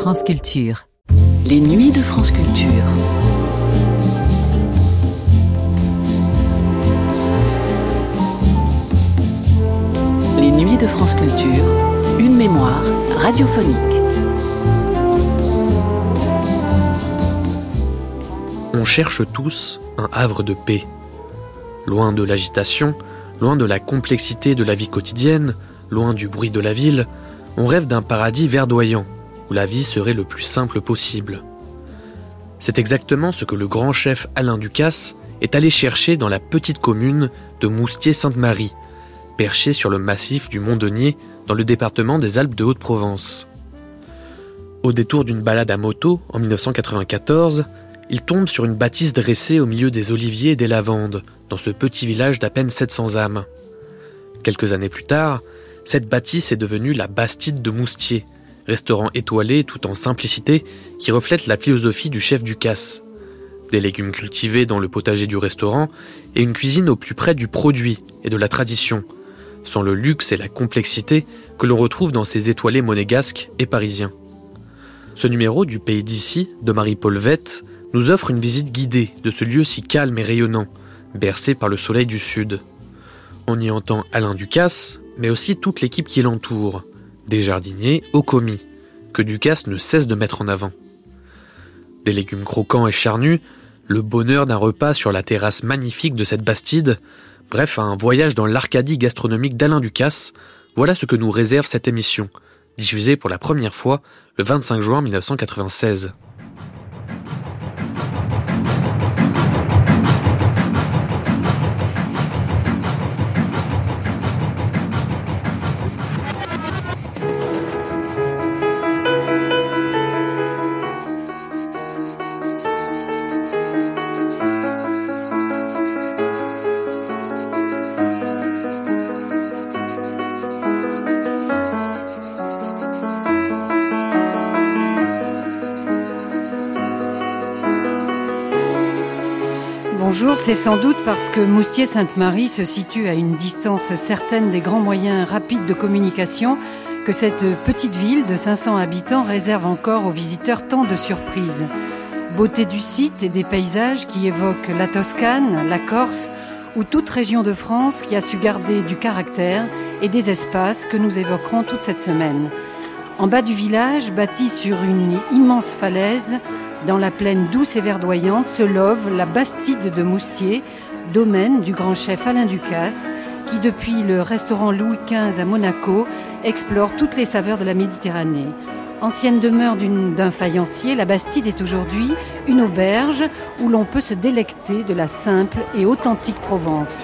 France Culture. Les nuits de France Culture. Les nuits de France Culture, une mémoire radiophonique. On cherche tous un havre de paix. Loin de l'agitation, loin de la complexité de la vie quotidienne, loin du bruit de la ville, on rêve d'un paradis verdoyant, où la vie serait le plus simple possible. C'est exactement ce que le grand chef Alain Ducasse est allé chercher dans la petite commune de Moustier-Sainte-Marie, perchée sur le massif du Mont-Denier dans le département des Alpes de Haute-Provence. Au détour d'une balade à moto en 1994, il tombe sur une bâtisse dressée au milieu des oliviers et des lavandes, dans ce petit village d'à peine 700 âmes. Quelques années plus tard, cette bâtisse est devenue la Bastide de Moustier, restaurant étoilé tout en simplicité qui reflète la philosophie du chef Ducasse. Des légumes cultivés dans le potager du restaurant et une cuisine au plus près du produit et de la tradition, sans le luxe et la complexité que l'on retrouve dans ces étoilés monégasques et parisiens. Ce numéro du Pays d'ici, de Marie-Paul Vette, nous offre une visite guidée de ce lieu si calme et rayonnant, bercé par le soleil du sud. On y entend Alain Ducasse, mais aussi toute l'équipe qui l'entoure, des jardiniers au commis, que Ducasse ne cesse de mettre en avant. Des légumes croquants et charnus, le bonheur d'un repas sur la terrasse magnifique de cette Bastide, bref, un voyage dans l'Arcadie gastronomique d'Alain Ducasse, voilà ce que nous réserve cette émission, diffusée pour la première fois le 25 juin 1996. Bonjour, c'est sans doute parce que Moustier-Sainte-Marie se situe à une distance certaine des grands moyens rapides de communication que cette petite ville de 500 habitants réserve encore aux visiteurs tant de surprises. Beauté du site et des paysages qui évoquent la Toscane, la Corse ou toute région de France qui a su garder du caractère et des espaces que nous évoquerons toute cette semaine. En bas du village, bâti sur une immense falaise, dans la plaine douce et verdoyante, se love la Bastide de Moustier, domaine du grand chef Alain Ducasse, qui depuis le restaurant Louis XV à Monaco, explore toutes les saveurs de la Méditerranée. Ancienne demeure d'un faïencier, la Bastide est aujourd'hui une auberge où l'on peut se délecter de la simple et authentique Provence.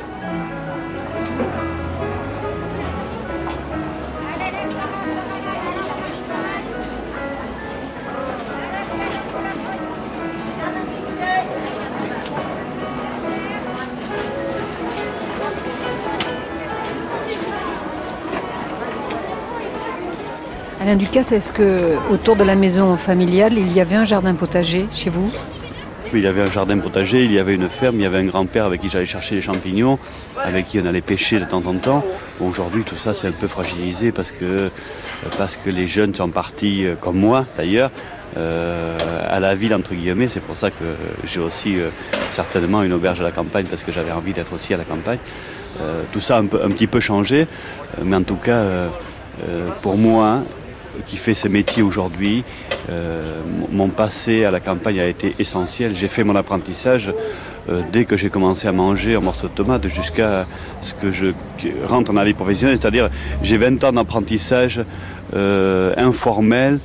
Alain Ducasse, est-ce que autour de la maison familiale, il y avait un jardin potager chez vous ? Oui, il y avait un jardin potager, il y avait une ferme, il y avait un grand-père avec qui j'allais chercher les champignons, avec qui on allait pêcher de temps en temps. Aujourd'hui, tout ça, c'est un peu fragilisé parce que les jeunes sont partis, comme moi d'ailleurs, à la ville, entre guillemets. C'est pour ça que j'ai aussi certainement une auberge à la campagne, parce que j'avais envie d'être aussi à la campagne. Tout ça a un petit peu changé, mais en tout cas, pour moi, qui fait ce métier aujourd'hui, mon passé à la campagne a été essentiel. J'ai fait mon apprentissage dès que j'ai commencé à manger un morceau de tomate jusqu'à ce que je rentre dans la vie professionnelle. C'est-à-dire, j'ai 20 ans d'apprentissage informel,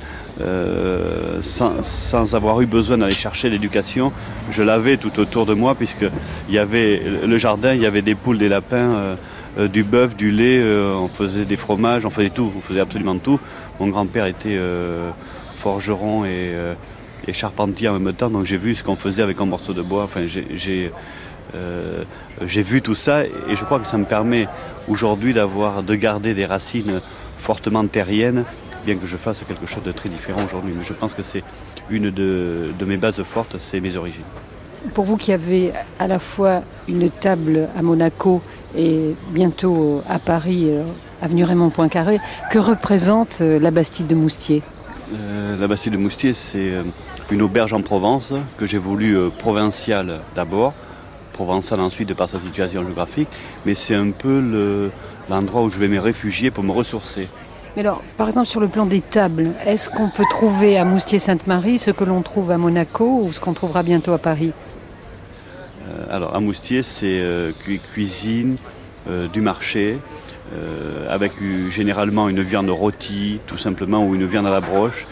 sans avoir eu besoin d'aller chercher l'éducation. Je l'avais tout autour de moi, puisqu'il y avait le jardin, il y avait des poules, des lapins, du bœuf, du lait, on faisait des fromages, on faisait tout, on faisait absolument tout. Mon grand-père était forgeron et charpentier en même temps, donc j'ai vu ce qu'on faisait avec un morceau de bois. Enfin, j'ai vu tout ça, et je crois que ça me permet aujourd'hui de garder des racines fortement terriennes, bien que je fasse quelque chose de très différent aujourd'hui. Mais je pense que c'est une de mes bases fortes, c'est mes origines. Pour vous qui avez à la fois une table à Monaco et bientôt à Paris, avenue Raymond Poincaré, que représente la Bastide de Moustier ? La Bastide de Moustiers, c'est une auberge en Provence que j'ai voulu provinciale d'abord, provençale ensuite de par sa situation géographique, mais c'est un peu l'endroit où je vais me réfugier pour me ressourcer. Mais alors, par exemple, sur le plan des tables, est-ce qu'on peut trouver à Moustiers-Sainte-Marie ce que l'on trouve à Monaco ou ce qu'on trouvera bientôt à Paris ? Alors, à Moustiers, c'est cuisine du marché, avec généralement une viande rôtie, tout simplement, ou une viande à la broche.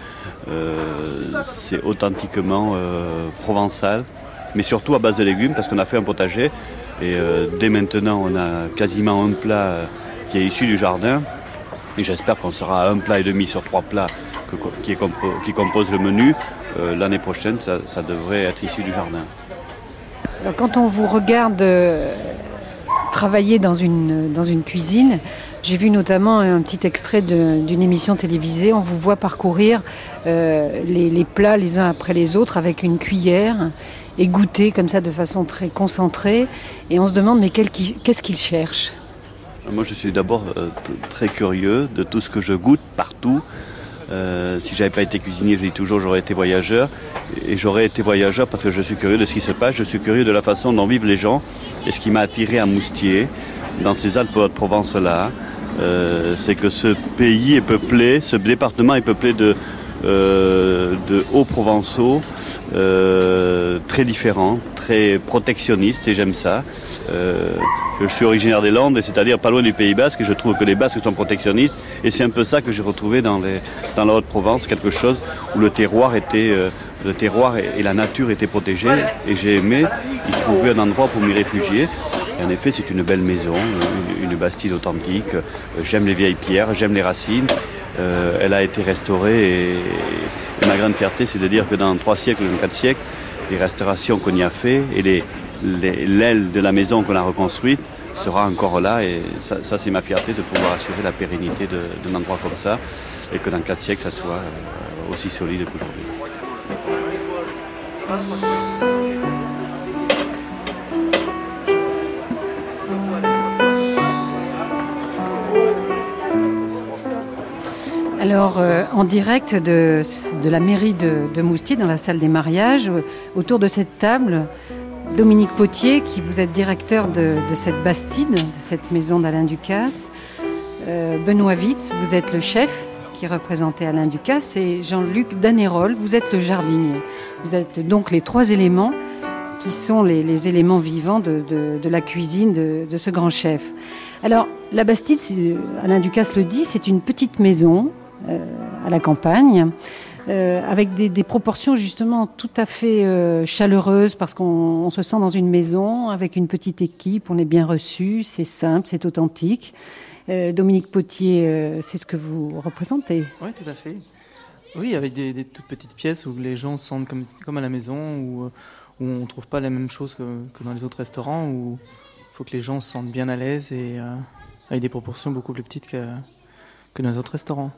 C'est authentiquement provençal, mais surtout à base de légumes, parce qu'on a fait un potager. Et dès maintenant, on a quasiment un plat qui est issu du jardin. Et j'espère qu'on sera à 1 plat et demi sur 3 plats qui composent le menu. L'année prochaine, ça devrait être issu du jardin. Alors, quand on vous regarde travailler dans une cuisine, j'ai vu notamment un petit extrait d'une émission télévisée. On vous voit parcourir les plats les uns après les autres avec une cuillère et goûter comme ça de façon très concentrée. Et on se demande, mais qu'est-ce qu'ils cherchent ? Moi, je suis d'abord très curieux de tout ce que je goûte partout. Si j'avais pas été cuisinier, je dis toujours, j'aurais été voyageur. Et j'aurais été voyageur parce que je suis curieux de ce qui se passe. Je suis curieux de la façon dont vivent les gens. Et ce qui m'a attiré à Moustiers, dans ces Alpes-de-Provence-là, c'est que ce pays est peuplé, ce département est peuplé de hauts provençaux, très différents, très protectionnistes, et j'aime ça. Je suis originaire des Landes, c'est-à-dire pas loin du Pays Basque, et je trouve que les Basques sont protectionnistes, et c'est un peu ça que j'ai retrouvé dans la Haute-Provence, quelque chose où le terroir et la nature étaient protégés, et j'ai aimé y trouver un endroit pour m'y réfugier. Et en effet, c'est une belle maison, une Bastide authentique. J'aime les vieilles pierres, j'aime les racines. Elle a été restaurée, et ma grande fierté, c'est de dire que dans 3 siècles, dans 4 siècles, les restaurations qu'on y a fait et l'aile de la maison qu'on a reconstruite sera encore là, et ça c'est ma fierté de pouvoir assurer la pérennité d'un endroit comme ça, et que dans 4 siècles ça soit aussi solide qu'aujourd'hui. Alors, en direct de la mairie de Moustiers, dans la salle des mariages, autour de cette table, Dominique Potier, qui vous êtes directeur de cette Bastide, de cette maison d'Alain Ducasse. Benoît Witz, vous êtes le chef qui représentait Alain Ducasse. Et Jean-Luc Danérol, vous êtes le jardinier. Vous êtes donc les 3 éléments qui sont les éléments vivants de la cuisine de ce grand chef. Alors, la Bastide, Alain Ducasse le dit, c'est une petite maison à la campagne, avec des proportions justement tout à fait chaleureuses, parce qu'on se sent dans une maison avec une petite équipe, on est bien reçu, c'est simple, c'est authentique. Dominique Potier, c'est ce que vous représentez. Oui, tout à fait. Oui, avec des toutes petites pièces où les gens se sentent comme à la maison, où on ne trouve pas la même chose que dans les autres restaurants, où il faut que les gens se sentent bien à l'aise, et avec des proportions beaucoup plus petites que dans les autres restaurants.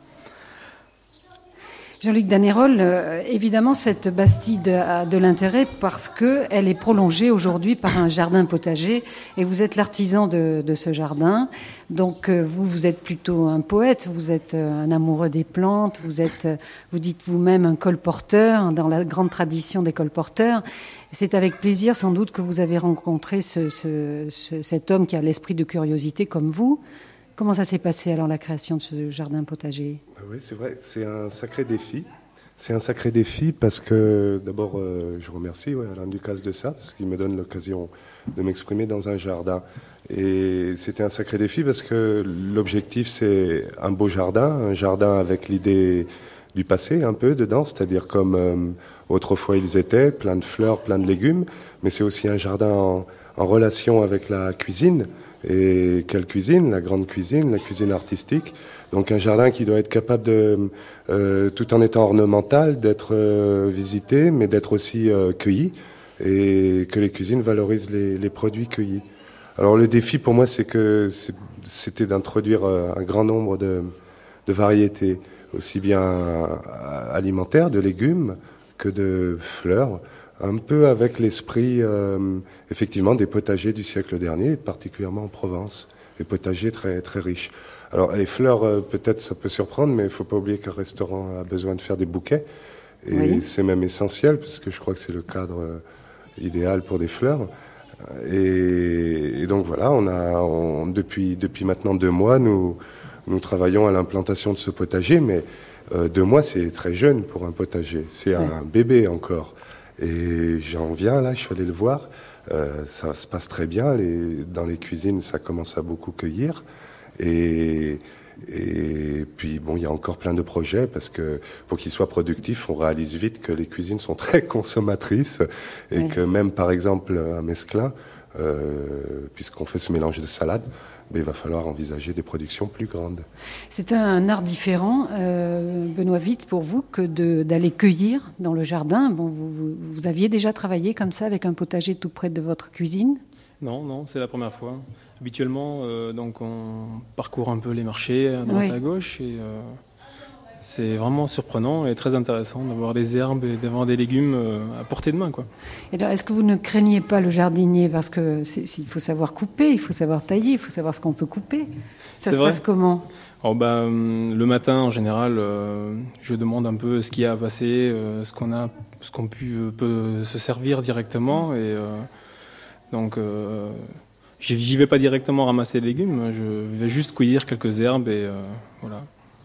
Jean-Luc Danérol, évidemment, cette Bastide a de l'intérêt parce qu'elle est prolongée aujourd'hui par un jardin potager, et vous êtes l'artisan de ce jardin. Donc vous êtes plutôt un poète, vous êtes un amoureux des plantes, vous dites vous-même un colporteur, dans la grande tradition des colporteurs. C'est avec plaisir sans doute que vous avez rencontré cet homme qui a l'esprit de curiosité comme vous. Comment ça s'est passé alors, la création de ce jardin potager ? Oui, c'est vrai, c'est un sacré défi. C'est un sacré défi parce que, d'abord, je remercie Alain Ducasse de ça, parce qu'il me donne l'occasion de m'exprimer dans un jardin. Et c'était un sacré défi parce que l'objectif, c'est un beau jardin, un jardin avec l'idée du passé un peu dedans, c'est-à-dire comme autrefois ils étaient, plein de fleurs, plein de légumes, mais c'est aussi un jardin en relation avec la cuisine. Et quelle cuisine ? La grande cuisine, la cuisine artistique. Donc un jardin qui doit être capable de, tout en étant ornemental, d'être visité, mais d'être aussi cueilli, et que les cuisines valorisent les produits cueillis. Alors le défi pour moi, c'était d'introduire un grand nombre de variétés, aussi bien alimentaires, de légumes, que de fleurs, un peu avec l'esprit, effectivement, des potagers du siècle dernier, particulièrement en Provence, des potagers très, très riches. Alors les fleurs, peut-être ça peut surprendre, mais il ne faut pas oublier qu'un restaurant a besoin de faire des bouquets. Et c'est même essentiel, parce que je crois que c'est le cadre idéal pour des fleurs. Et donc voilà, depuis maintenant 2 mois, nous travaillons à l'implantation de ce potager, mais 2 mois, c'est très jeune pour un potager. C'est un bébé encore. Et j'en viens là, je suis allé le voir. Ça se passe très bien. Dans les cuisines, ça commence à beaucoup cueillir. Et puis bon, il y a encore plein de projets parce que pour qu'ils soient productifs, on réalise vite que les cuisines sont très consommatrices et que même par exemple à Mesclin, puisqu'on fait ce mélange de salade, il va falloir envisager des productions plus grandes. C'est un art différent, Benoît Witz, pour vous, que d'aller cueillir dans le jardin. Bon, vous aviez déjà travaillé comme ça avec un potager tout près de votre cuisine ? Non, c'est la première fois. Habituellement, donc on parcourt un peu les marchés à droite à gauche et c'est vraiment surprenant et très intéressant d'avoir des herbes et d'avoir des légumes à portée de main, quoi. Et alors, est-ce que vous ne craignez pas le jardinier parce que il faut savoir couper, il faut savoir tailler, il faut savoir ce qu'on peut couper. Ça se passe comment ? Le matin, en général, je demande un peu ce qu'il y a à passer, ce qu'on peut se servir directement et donc, j'y vais pas directement ramasser les légumes, je vais juste cueillir quelques herbes et voilà.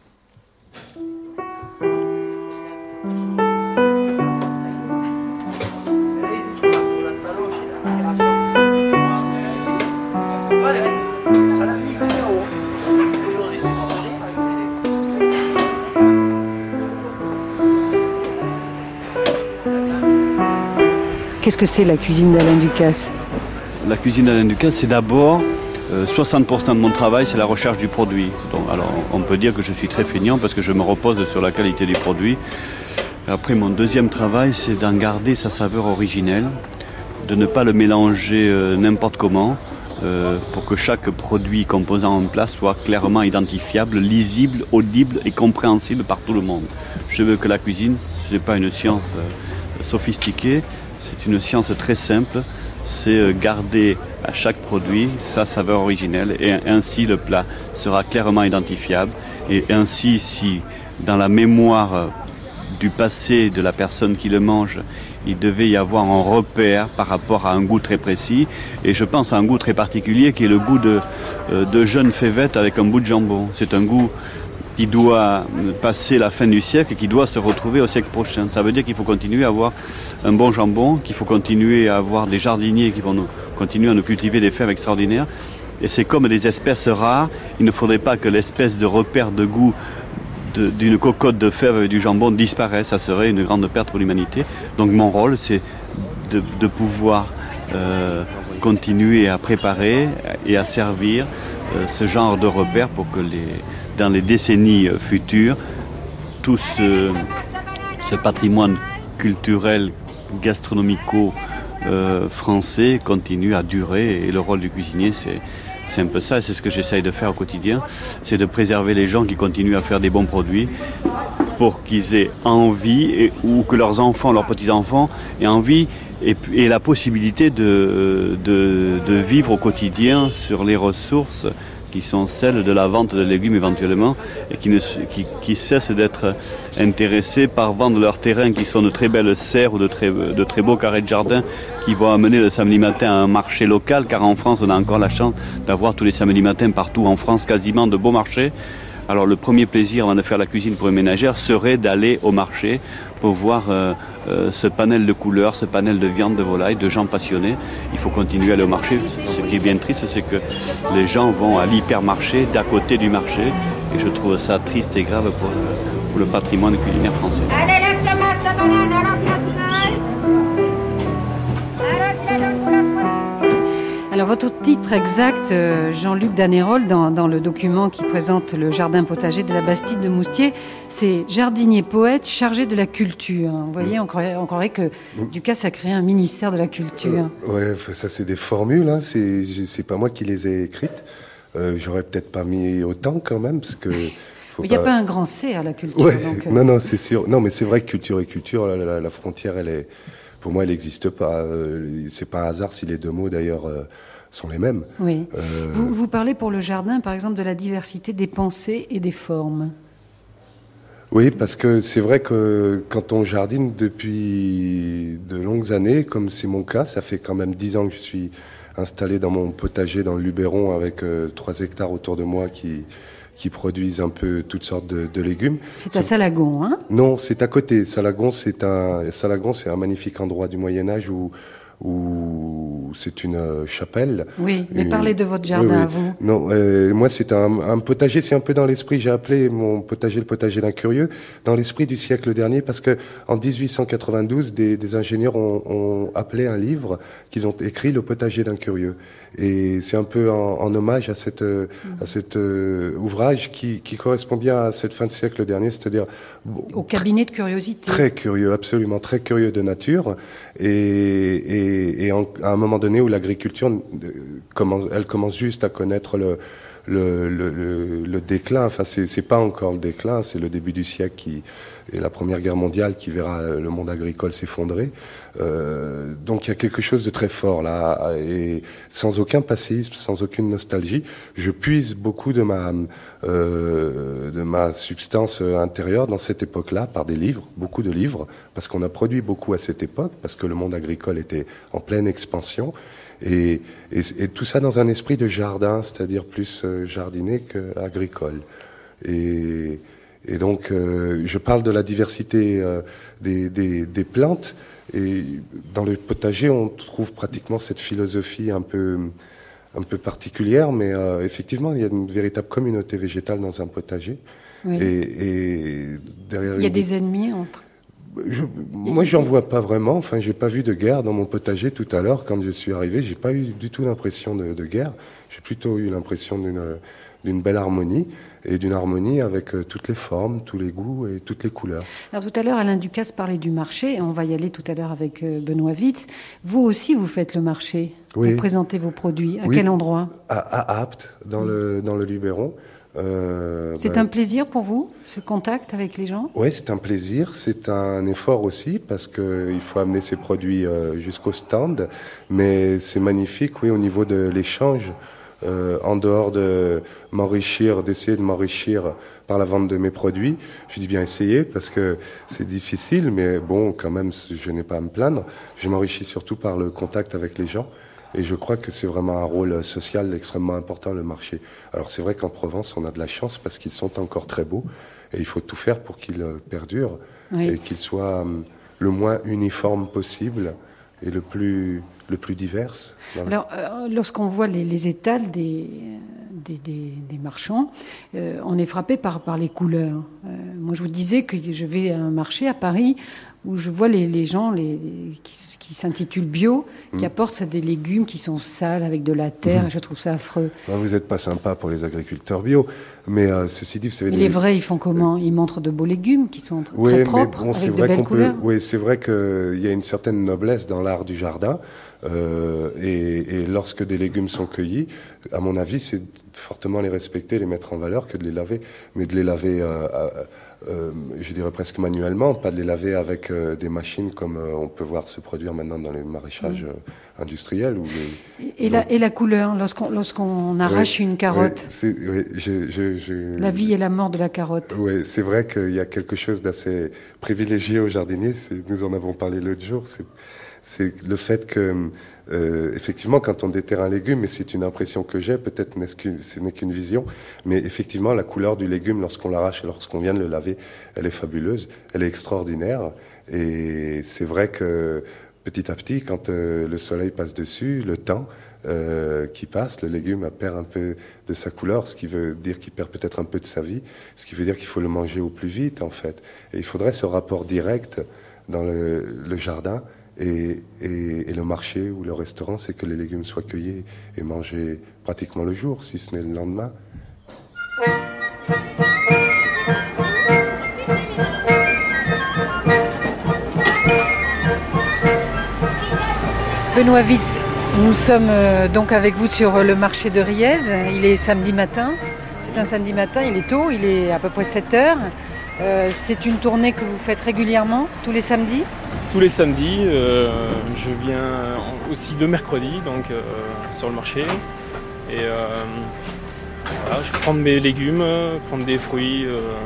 Qu'est-ce que c'est la cuisine d'Alain Ducasse ? La cuisine d'Alain Ducasse, c'est d'abord 60% de mon travail, c'est la recherche du produit. Donc, alors, on peut dire que je suis très feignant parce que je me repose sur la qualité du produit. Après, mon deuxième travail, c'est d'en garder sa saveur originelle, de ne pas le mélanger n'importe comment, pour que chaque produit composant en place soit clairement identifiable, lisible, audible et compréhensible par tout le monde. Je veux que la cuisine, ce n'est pas une science sophistiquée, c'est une science très simple. C'est garder à chaque produit sa saveur originelle et ainsi le plat sera clairement identifiable et ainsi si dans la mémoire du passé de la personne qui le mange il devait y avoir un repère par rapport à un goût très précis et je pense à un goût très particulier qui est le goût de jeunes févettes avec un bout de jambon. C'est un goût qui doit passer la fin du siècle et qui doit se retrouver au siècle prochain. Ça veut dire qu'il faut continuer à avoir un bon jambon, qu'il faut continuer à avoir des jardiniers qui vont continuer à nous cultiver des fèves extraordinaires. Et c'est comme des espèces rares, il ne faudrait pas que l'espèce de repère de goût d'une cocotte de fèves avec du jambon disparaisse. Ça serait une grande perte pour l'humanité. Donc mon rôle, c'est de pouvoir continuer à préparer et à servir ce genre de repère pour que dans les décennies futures, tout ce patrimoine culturel, gastronomico-français continue à durer. Et le rôle du cuisinier, c'est un peu ça. C'est ce que j'essaye de faire au quotidien. C'est de préserver les gens qui continuent à faire des bons produits pour qu'ils aient envie ou que leurs enfants, leurs petits-enfants aient envie et la possibilité de vivre au quotidien sur les ressources qui sont celles de la vente de légumes éventuellement et qui cessent d'être intéressés par vendre leurs terrains qui sont de très belles serres ou de très beaux carrés de jardin qui vont amener le samedi matin à un marché local, car en France on a encore la chance d'avoir tous les samedis matins partout en France quasiment de beaux marchés. Alors le premier plaisir avant de faire la cuisine pour une ménagère serait d'aller au marché pour voir ce panel de couleurs, ce panel de viande, de volaille, de gens passionnés. Il faut continuer à aller au marché. Ce qui est bien triste, c'est que les gens vont à l'hypermarché d'à côté du marché. Et je trouve ça triste et grave pour le patrimoine culinaire français. Alors votre titre exact, Jean-Luc Danérol, dans le document qui présente le jardin potager de la Bastide de Moustier, c'est jardinier poète chargé de la culture. Vous voyez, on croirait que Ducasse a créé un ministère de la culture. Ouais, ça c'est des formules, hein. C'est pas moi qui les ai écrites. J'aurais peut-être pas mis autant quand même, parce que... Il n'y a pas un grand C à la culture. Ouais, donc, non, c'est sûr. Non, mais c'est vrai que culture et culture, la frontière, pour moi, elle n'existe pas. C'est pas un hasard si les deux mots, d'ailleurs, sont les mêmes. Oui. Vous parlez pour le jardin, par exemple, de la diversité des pensées et des formes. Oui, parce que c'est vrai que quand on jardine depuis de longues années, comme c'est mon cas, ça fait quand même 10 ans que je suis installé dans mon potager dans le Luberon avec 3 hectares autour de moi qui produisent un peu toutes sortes de légumes. C'est à Salagon, hein? Non, c'est à côté. Salagon, c'est un magnifique endroit du Moyen-Âge où c'est une chapelle. Oui, mais parlez de votre jardin, oui. vous. Non, moi c'est un potager, c'est un peu dans l'esprit, j'ai appelé mon potager le potager d'un curieux, dans l'esprit du siècle dernier, parce que en 1892, des ingénieurs ont appelé un livre qu'ils ont écrit Le potager d'un curieux. Et c'est un peu en hommage à cet ouvrage qui correspond bien à cette fin de siècle dernier, c'est-à-dire... Au cabinet de curiosité. Très curieux, absolument très curieux de nature. Et à un moment donné où l'agriculture commence juste à connaître le déclin. Enfin, c'est pas encore le déclin, c'est le début du siècle et la Première Guerre mondiale qui verra le monde agricole s'effondrer. Donc il y a quelque chose de très fort là, et sans aucun passéisme, sans aucune nostalgie, je puise beaucoup de ma substance intérieure dans cette époque-là par des livres, beaucoup de livres, parce qu'on a produit beaucoup à cette époque, parce que le monde agricole était en pleine expansion. Et tout ça dans un esprit de jardin, c'est-à-dire plus jardiné qu'agricole. Et donc, je parle de la diversité des plantes. Et dans le potager, on trouve pratiquement cette philosophie un peu particulière, mais effectivement, il y a une véritable communauté végétale dans un potager. Oui. Et derrière, il y a des ennemis entre... Moi, j'en vois pas vraiment. Enfin, j'ai pas vu de guerre dans mon potager tout à l'heure. Quand je suis arrivé, j'ai pas eu du tout l'impression de guerre. J'ai plutôt eu l'impression d'une belle harmonie et d'une harmonie avec toutes les formes, tous les goûts et toutes les couleurs. Alors tout à l'heure, Alain Ducasse parlait du marché. On va y aller tout à l'heure avec Benoît Witz. Vous aussi, vous faites le marché. Oui. Vous présentez vos produits. À quel endroit ? À Apt, dans le Luberon. C'est un plaisir pour vous, ce contact avec les gens ? Oui, c'est un plaisir, c'est un effort aussi, parce qu'il faut amener ces produits jusqu'au stand, mais c'est magnifique, oui, au niveau de l'échange, en dehors d'essayer de m'enrichir par la vente de mes produits. Je dis bien essayer, parce que c'est difficile, mais bon, quand même, je n'ai pas à me plaindre. Je m'enrichis surtout par le contact avec les gens. Et je crois que c'est vraiment un rôle social extrêmement important, le marché. Alors c'est vrai qu'en Provence, on a de la chance parce qu'ils sont encore très beaux et il faut tout faire pour qu'ils perdurent, oui, et qu'ils soient le moins uniformes possible et le plus divers. Alors, lorsqu'on voit les étals des marchands, on est frappé par les couleurs. Moi, je vous disais que je vais à un marché à Paris où je vois les gens qui s'intitulent bio, qui apportent des légumes qui sont sales avec de la terre, et je trouve ça affreux. Vous n'êtes pas sympa pour les agriculteurs bio, mais ceci dit, vous savez... Mais les vrais, ils font comment ? Ils montrent de beaux légumes qui sont très propres, bon, avec de belles couleurs. Oui, c'est vrai qu'il y a une certaine noblesse dans l'art du jardin, et lorsque des légumes sont cueillis, à mon avis, c'est fortement les respecter, les mettre en valeur, que de les laver, mais de les laver... je dirais presque manuellement, pas de les laver avec des machines comme on peut voir se produire maintenant dans les maraîchages industriels. Et la couleur, lorsqu'on arrache une carotte, la vie et la mort de la carotte. Oui, c'est vrai qu'il y a quelque chose d'assez privilégié aux jardiniers, nous en avons parlé l'autre jour, c'est le fait que, effectivement, quand on déterre un légume, et c'est une impression que j'ai, peut-être ce n'est qu'une vision, mais effectivement, la couleur du légume, lorsqu'on l'arrache et lorsqu'on vient de le laver, elle est fabuleuse, elle est extraordinaire. Et c'est vrai que, petit à petit, quand le soleil passe dessus, le temps qui passe, le légume perd un peu de sa couleur, ce qui veut dire qu'il perd peut-être un peu de sa vie, ce qui veut dire qu'il faut le manger au plus vite, en fait. Et il faudrait ce rapport direct dans le jardin, et le marché ou le restaurant, c'est que les légumes soient cueillis et mangés pratiquement le jour, si ce n'est le lendemain. Benoît Witz, nous sommes donc avec vous sur le marché de Riez. Il est samedi matin. C'est un samedi matin, il est tôt, il est à peu près 7 heures. C'est une tournée que vous faites régulièrement, tous les samedis ? Tous les samedis, je viens aussi le mercredi, donc sur le marché. Et voilà, je prends mes légumes, prendre des fruits,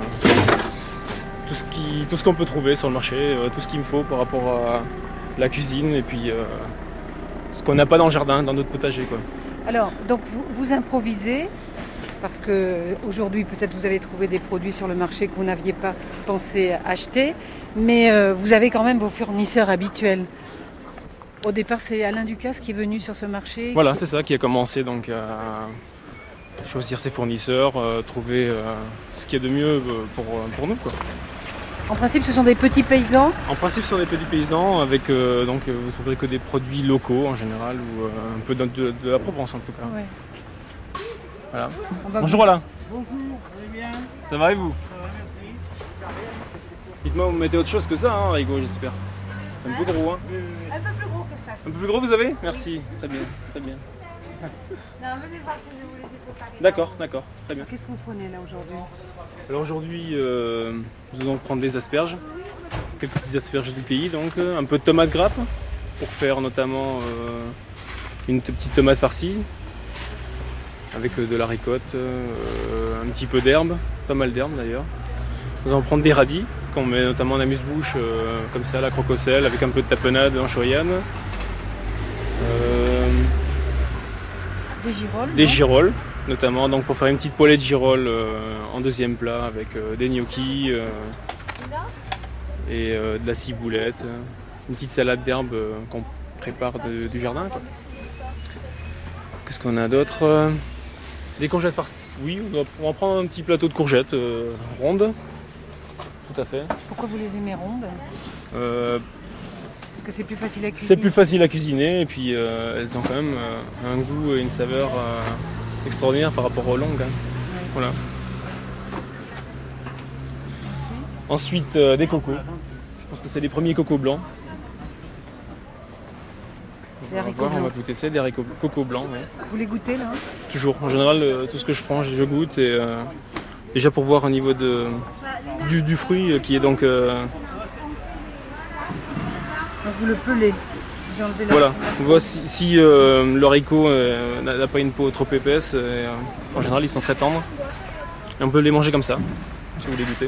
tout ce qu'on peut trouver sur le marché, tout ce qu'il me faut par rapport à la cuisine et puis ce qu'on n'a pas dans le jardin, dans notre potager, quoi. Alors, donc vous improvisez, parce qu'aujourd'hui peut-être vous avez trouvé des produits sur le marché que vous n'aviez pas pensé acheter, mais vous avez quand même vos fournisseurs habituels. Au départ, c'est Alain Ducasse qui est venu sur ce marché. Voilà, c'est ça qui a commencé donc à choisir ses fournisseurs, trouver ce qu'il y a de mieux pour nous, quoi. En principe, ce sont des petits paysans. En principe, ce sont des petits paysans avec vous trouverez que des produits locaux en général ou un peu de la Provence en tout cas. Ouais. Voilà. Bonjour Alain. Bonjour, vous allez bien? Ça va et vous? Ça va, merci. Dites-moi, vous mettez autre chose que ça, hein, Rigaud, j'espère. C'est un peu gros, hein? Un peu plus gros que ça. Un peu plus gros, vous avez? Merci, très bien, très bien. Non, venez voir si je vous laisse préparer. D'accord, très bien. Qu'est-ce que vous prenez là aujourd'hui? Alors aujourd'hui, nous allons prendre des asperges, quelques petites asperges du pays, donc un peu de tomates grappes pour faire notamment une petite tomate farcie avec de la ricotte, un petit peu d'herbe, pas mal d'herbe d'ailleurs. Nous allons prendre des radis qu'on met notamment en amuse-bouche comme ça à la croque-au-sel avec un peu de tapenade en choyane. Des girolles. Des girolles notamment, donc pour faire une petite poêlée de girolles en deuxième plat avec des gnocchis et de la ciboulette, une petite salade d'herbe qu'on prépare du jardin, quoi. Qu'est-ce qu'on a d'autre? Des courgettes farcies. Oui, on va prendre un petit plateau de courgettes rondes. Tout à fait. Pourquoi vous les aimez rondes? Parce que c'est plus facile à cuisiner. C'est plus facile à cuisiner et puis elles ont quand même un goût et une saveur extraordinaire par rapport aux longues, hein. Ouais. Voilà. Ensuite, des cocos. Je pense que c'est les premiers cocos blancs. Des haricots blancs. On va goûter ça, des haricots cocos blancs. Ouais. Vous les goûtez là? Toujours. En général, tout ce que je prends, je goûte. Et, déjà pour voir au niveau du fruit qui est donc... Donc vous le pelez. Vous enlevez la... Voilà. On voit si le haricot n'a pas une peau trop épaisse. En général, ils sont très tendres. Et on peut les manger comme ça, si vous voulez goûter.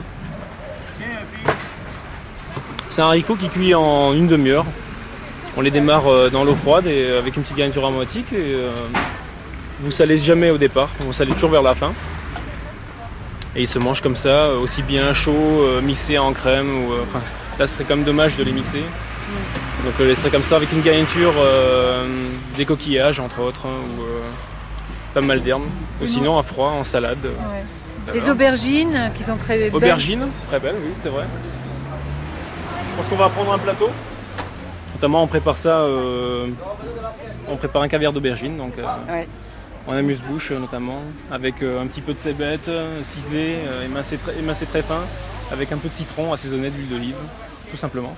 C'est un haricot qui cuit en une demi-heure. On les démarre dans l'eau froide et avec une petite garniture aromatique. Et, vous salez jamais au départ, vous salez toujours vers la fin. Et ils se mangent comme ça, aussi bien chaud, mixé en crème. Enfin, là, ce serait quand même dommage de les mixer. Donc on les laisserait comme ça avec une garniture, des coquillages entre autres, ou pas mal d'herbes. Ou sinon à froid, en salade. Ouais. Les aubergines qui sont très belles. Aubergines, très belles, oui, c'est vrai. Je pense qu'on va prendre un plateau. Notamment on prépare ça, on prépare un caviar d'aubergine, donc en amuse-bouche notamment, avec un petit peu de cébette ciselé, émincé très fin, avec un peu de citron assaisonné d'huile d'olive, tout simplement.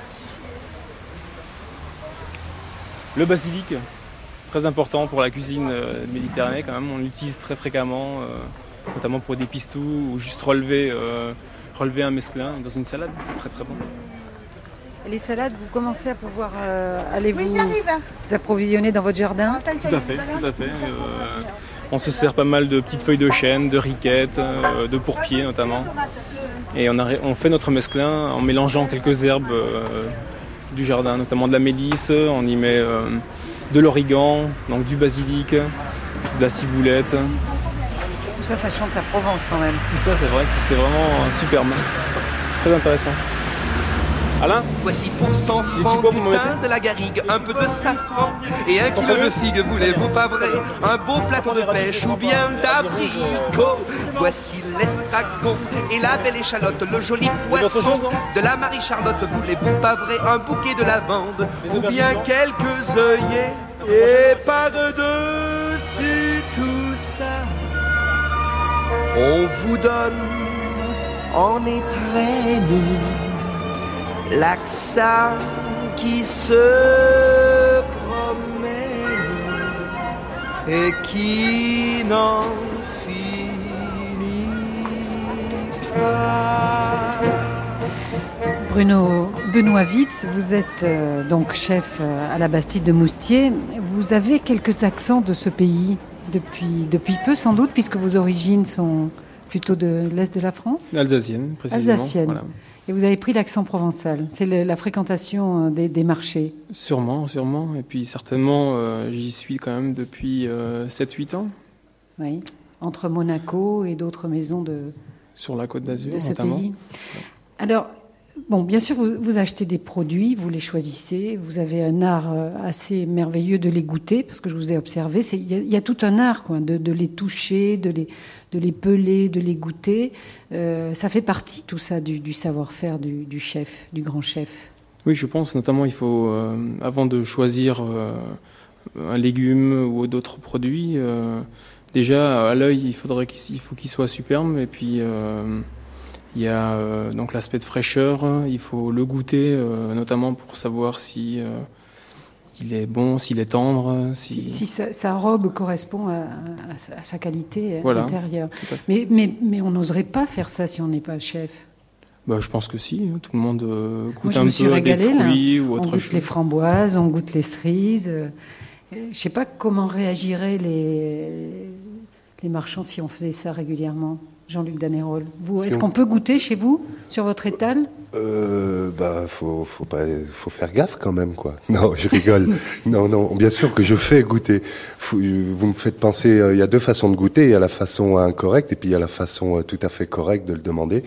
Le basilic, très important pour la cuisine méditerranéenne quand même, on l'utilise très fréquemment, notamment pour des pistous ou juste relever un mesclin dans une salade, très très bon. Et les salades, vous commencez à pouvoir aller vous approvisionner dans votre jardin? Tout à fait. On se sert pas mal de petites feuilles de chêne, de riquettes, de pourpier notamment. Et on fait notre mesclin en mélangeant quelques herbes du jardin, notamment de la mélisse, on y met de l'origan, donc du basilic, de la ciboulette. Tout ça, ça chante la Provence quand même. Tout ça, c'est vrai que c'est vraiment superbe. Très intéressant. Alain? Voici pour 100 francs du thym, de la garrigue, un peu de safran et 1 kilo de figues, voulez-vous pas vrai? Un beau plateau de pêche ou bien d'abricot. Voici l'estragon et la belle échalote, le joli poisson de la Marie-Charlotte, voulez-vous pas vrai? Un bouquet de lavande ou bien quelques œillets. Et par-dessus tout ça, on vous donne en étrennes l'accent qui se promène et qui n'en finit pas. Benoît Witz, vous êtes donc chef à la Bastide de Moustiers. Vous avez quelques accents de ce pays depuis peu sans doute, puisque vos origines sont plutôt de l'Est de la France ? Alsacienne, précisément. Alsacienne. Voilà. Et vous avez pris l'accent provençal. C'est la fréquentation des marchés. Sûrement. Et puis certainement, j'y suis quand même depuis 7-8 ans. Oui, entre Monaco et d'autres maisons sur la Côte d'Azur, de ce notamment. Pays. Alors, bon, bien sûr, vous achetez des produits, vous les choisissez. Vous avez un art assez merveilleux de les goûter, parce que je vous ai observé. Il y a tout un art, quoi, de les toucher, de les peler, de les goûter. Ça fait partie, tout ça, du savoir-faire du chef, du grand chef. Oui, je pense. Notamment, il faut, avant de choisir un légume ou d'autres produits, déjà, à l'œil, il faut qu'il soit superbe. Et puis, il y a donc l'aspect de fraîcheur. Il faut le goûter, notamment pour savoir si il est bon, s'il est tendre. Si sa robe correspond à sa qualité intérieure. Mais on n'oserait pas faire ça si on n'est pas chef. Je pense que si. Tout le monde goûte un peu régalée, des fruits ou autre chose. On goûte les framboises, on goûte les cerises. Je ne sais pas comment réagiraient les marchands si on faisait ça régulièrement. Jean-Luc Danérol, est-ce qu'on peut goûter chez vous, sur votre étal ? Faut faire gaffe quand même, quoi. Non, je rigole. non, bien sûr que je fais goûter. Vous me faites penser, il y a deux façons de goûter. Il y a la façon incorrecte et puis il y a la façon tout à fait correcte de le demander.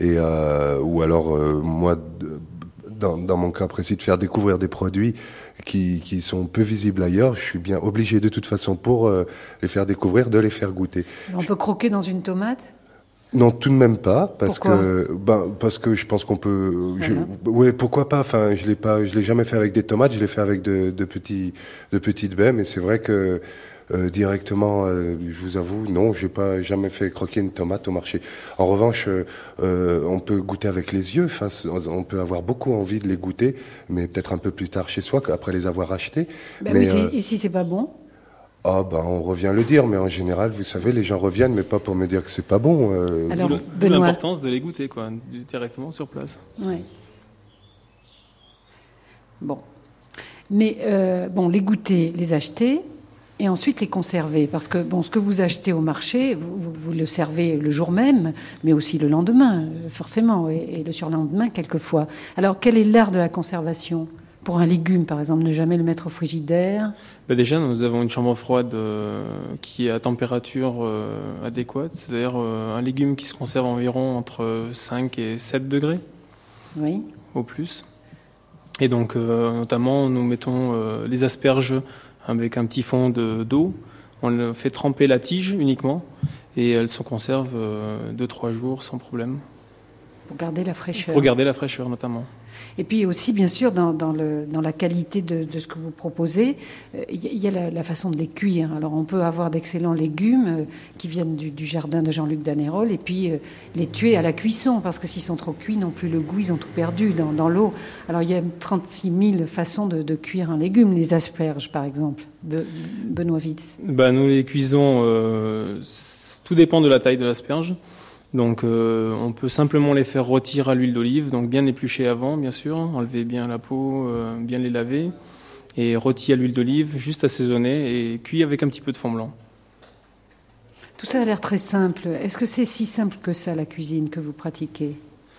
Ou alors, moi, dans mon cas précis, de faire découvrir des produits qui sont peu visibles ailleurs. Je suis bien obligé de toute façon pour les faire découvrir, de les faire goûter. On peut croquer dans une tomate ? Non, tout de même pas, parce pourquoi ? Parce que je pense qu'on peut. Oui, pourquoi pas. Enfin, je l'ai jamais fait avec des tomates. Je l'ai fait avec de petites baies. Mais c'est vrai que directement, je vous avoue, non, j'ai pas jamais fait croquer une tomate au marché. En revanche, on peut goûter avec les yeux. Enfin, on peut avoir beaucoup envie de les goûter, mais peut-être un peu plus tard chez soi, après les avoir achetés. Et si c'est pas bon ? On revient le dire, mais en général, vous savez, les gens reviennent, mais pas pour me dire que c'est pas bon. Alors, d'où l'importance de les goûter, quoi, directement sur place. Oui. Bon. Mais, les goûter, les acheter, et ensuite les conserver. Parce que, ce que vous achetez au marché, vous le servez le jour même, mais aussi le lendemain, forcément, et le surlendemain, quelquefois. Alors, quel est l'art de la conservation ? Pour un légume, par exemple, ne jamais le mettre au frigidaire. Déjà, nous avons une chambre froide qui est à température adéquate, c'est-à-dire un légume qui se conserve environ entre 5 et 7 degrés, oui, au plus. Et donc, notamment, nous mettons les asperges avec un petit fond d'eau. On fait tremper la tige uniquement et elles se conservent 2-3 jours sans problème. Pour garder la fraîcheur. Pour garder la fraîcheur, notamment. Et puis aussi, bien sûr, dans la qualité de ce que vous proposez, il y a la façon de les cuire. Alors, on peut avoir d'excellents légumes qui viennent du jardin de Jean-Luc Danérol et puis les tuer à la cuisson, parce que s'ils sont trop cuits, non plus le goût, ils ont tout perdu dans l'eau. Alors, il y a 36 000 façons de cuire un légume. Les asperges, par exemple. Benoît Witz. Nous les cuisons, tout dépend de la taille de l'asperge. Donc on peut simplement les faire rôtir à l'huile d'olive, donc bien éplucher avant, bien sûr, enlever bien la peau, bien les laver, et rôti à l'huile d'olive, juste assaisonné et cuit avec un petit peu de fond blanc. Tout ça a l'air très simple. Est-ce que c'est si simple que ça, la cuisine que vous pratiquez ?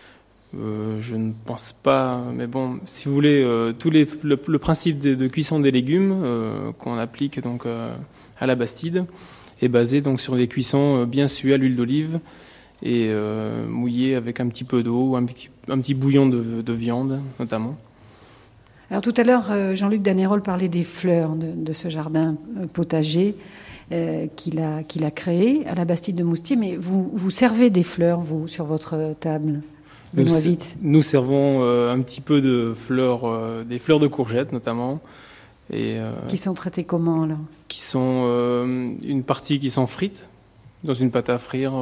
Je ne pense pas, mais bon, si vous voulez, le principe de cuisson des légumes qu'on applique donc à la Bastide est basé donc sur des cuissons bien suées à l'huile d'olive, et mouillé avec un petit peu d'eau, un petit bouillon de viande notamment. Alors tout à l'heure, Jean-Luc Danérol parlait des fleurs de ce jardin potager qu'il a créé à la Bastide de Moustiers, mais vous servez des fleurs, vous, sur votre table, Benoît Witz ? Nous servons un petit peu de fleurs, des fleurs de courgettes notamment. Qui sont traitées comment, alors ? Qui sont une partie qui sont frites dans une pâte à frire,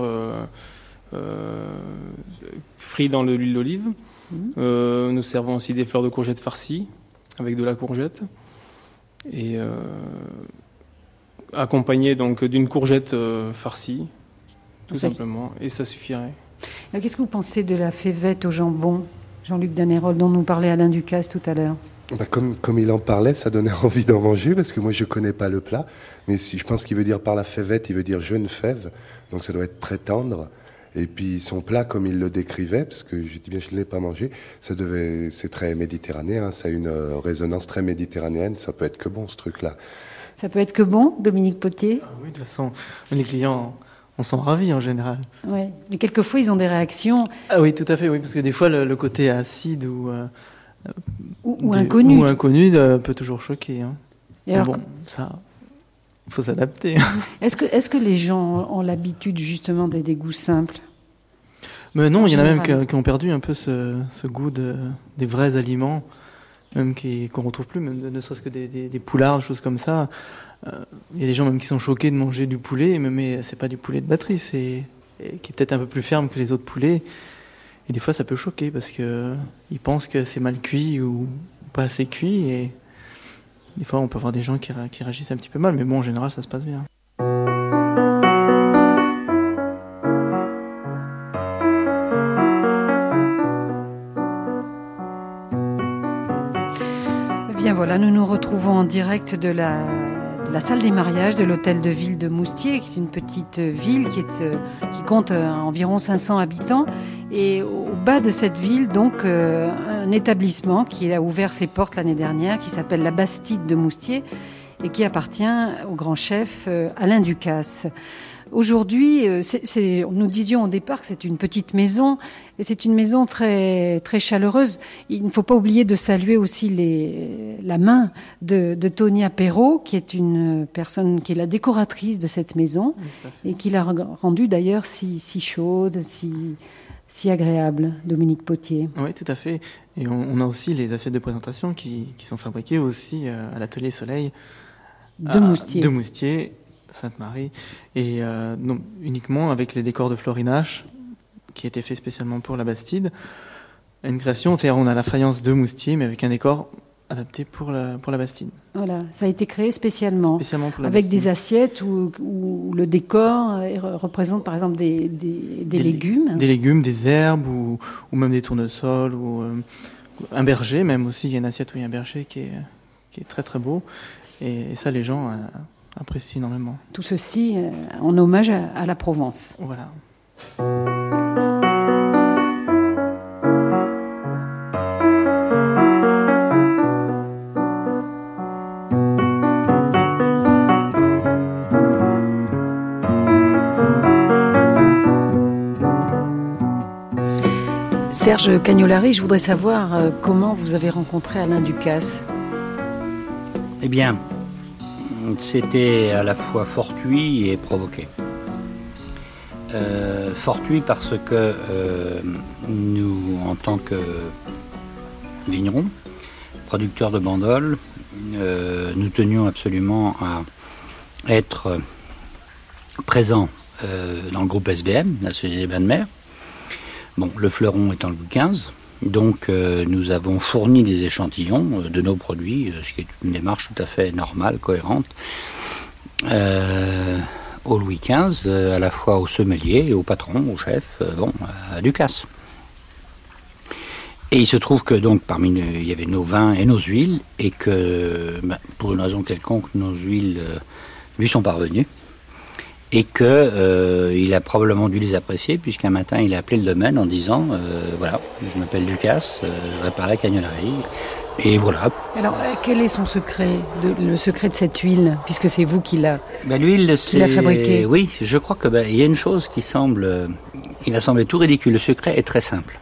frites dans l'huile d'olive. Nous servons aussi des fleurs de courgettes farcies avec de la courgette et accompagnées donc d'une courgette farcie, tout simplement, et ça suffirait. Alors, qu'est-ce que vous pensez de la févette au jambon ? Jean-Luc Danérol, dont nous parlait Alain Ducasse tout à l'heure. Comme il en parlait, ça donnait envie d'en manger, parce que moi je connais pas le plat, mais si je pense qu'il veut dire par la fèvette, il veut dire jeune fève, donc ça doit être très tendre. Et puis son plat, comme il le décrivait, parce que je dis bien je ne l'ai pas mangé, c'est très méditerranéen, ça a une résonance très méditerranéenne, ça peut être que bon ce truc-là. Ça peut être que bon, Dominique Potier? Oui, de toute façon, les clients en sont ravis en général. Oui, mais quelquefois ils ont des réactions. Ah oui, tout à fait, oui, parce que des fois le côté acide ou inconnu. Ou inconnu peut toujours choquer. Hein. Et alors, ça, faut s'adapter. Est-ce que les gens ont l'habitude justement des goûts simples? Mais non, il y en a même qui ont perdu un peu ce goût des vrais aliments, même qu'on retrouve plus, même ne serait-ce que des poulards, des choses comme ça. Il y a des gens même qui sont choqués de manger du poulet, mais c'est pas du poulet de batterie, qui est peut-être un peu plus ferme que les autres poulets. Et des fois, ça peut choquer parce qu'ils pensent que c'est mal cuit ou pas assez cuit. Et des fois, on peut avoir des gens qui réagissent un petit peu mal. Mais bon, en général, ça se passe bien. Bien voilà, nous nous retrouvons en direct de la salle des mariages de l'hôtel de ville de Moustier, qui est une petite ville qui compte environ 500 habitants. Et au bas de cette ville, donc, un établissement qui a ouvert ses portes l'année dernière, qui s'appelle la Bastide de Moustier et qui appartient au grand chef Alain Ducasse. Aujourd'hui, nous disions au départ que c'est une petite maison, et c'est une maison très, très chaleureuse. Il ne faut pas oublier de saluer aussi la main de Tonia Perrault, qui est une personne qui est la décoratrice de cette maison, et qui l'a rendue d'ailleurs si chaude, si agréable, Dominique Potier. Oui, tout à fait. Et on a aussi les assiettes de présentation qui sont fabriquées aussi à l'atelier Soleil de Moustier, Sainte-Marie, et non, uniquement avec les décors de Florinache qui a été fait spécialement pour la Bastide. Une création, c'est-à-dire on a la faïence de Moustier, mais avec un décor adapté pour la Bastide. Voilà, ça a été créé spécialement pour la avec Bastide. Des assiettes où le décor représente par exemple des légumes. Des légumes, des herbes ou même des tournesols ou un berger même aussi. Il y a une assiette où il y a un berger qui est très très beau et ça les gens apprécient énormément. Tout ceci en hommage à la Provence. Voilà. Serge Cagnolari, je voudrais savoir comment vous avez rencontré Alain Ducasse. Eh bien, c'était à la fois fortuit et provoqué. Fortuit parce que nous, en tant que vignerons, producteurs de bandoles, nous tenions absolument à être présents dans le groupe SBM, la Société des Bains de Mer. Bon, le fleuron étant le Louis XV, donc nous avons fourni des échantillons de nos produits, ce qui est une démarche tout à fait normale, cohérente, au Louis XV, à la fois au sommelier, au patron, au chef, à Ducasse. Et il se trouve que donc parmi nous, il y avait nos vins et nos huiles, et que pour une raison quelconque, nos huiles lui sont parvenues. Et qu'il a probablement dû les apprécier, puisqu'un matin, il a appelé le domaine en disant voilà, je m'appelle Ducasse, je voudrais parler à Cagnolari. Et voilà. Alors, quel est son secret, le secret de cette huile, puisque c'est vous qui l'a fabriquée? Oui, je crois que il y a une chose qui il a semblé tout ridicule. Le secret est très simple.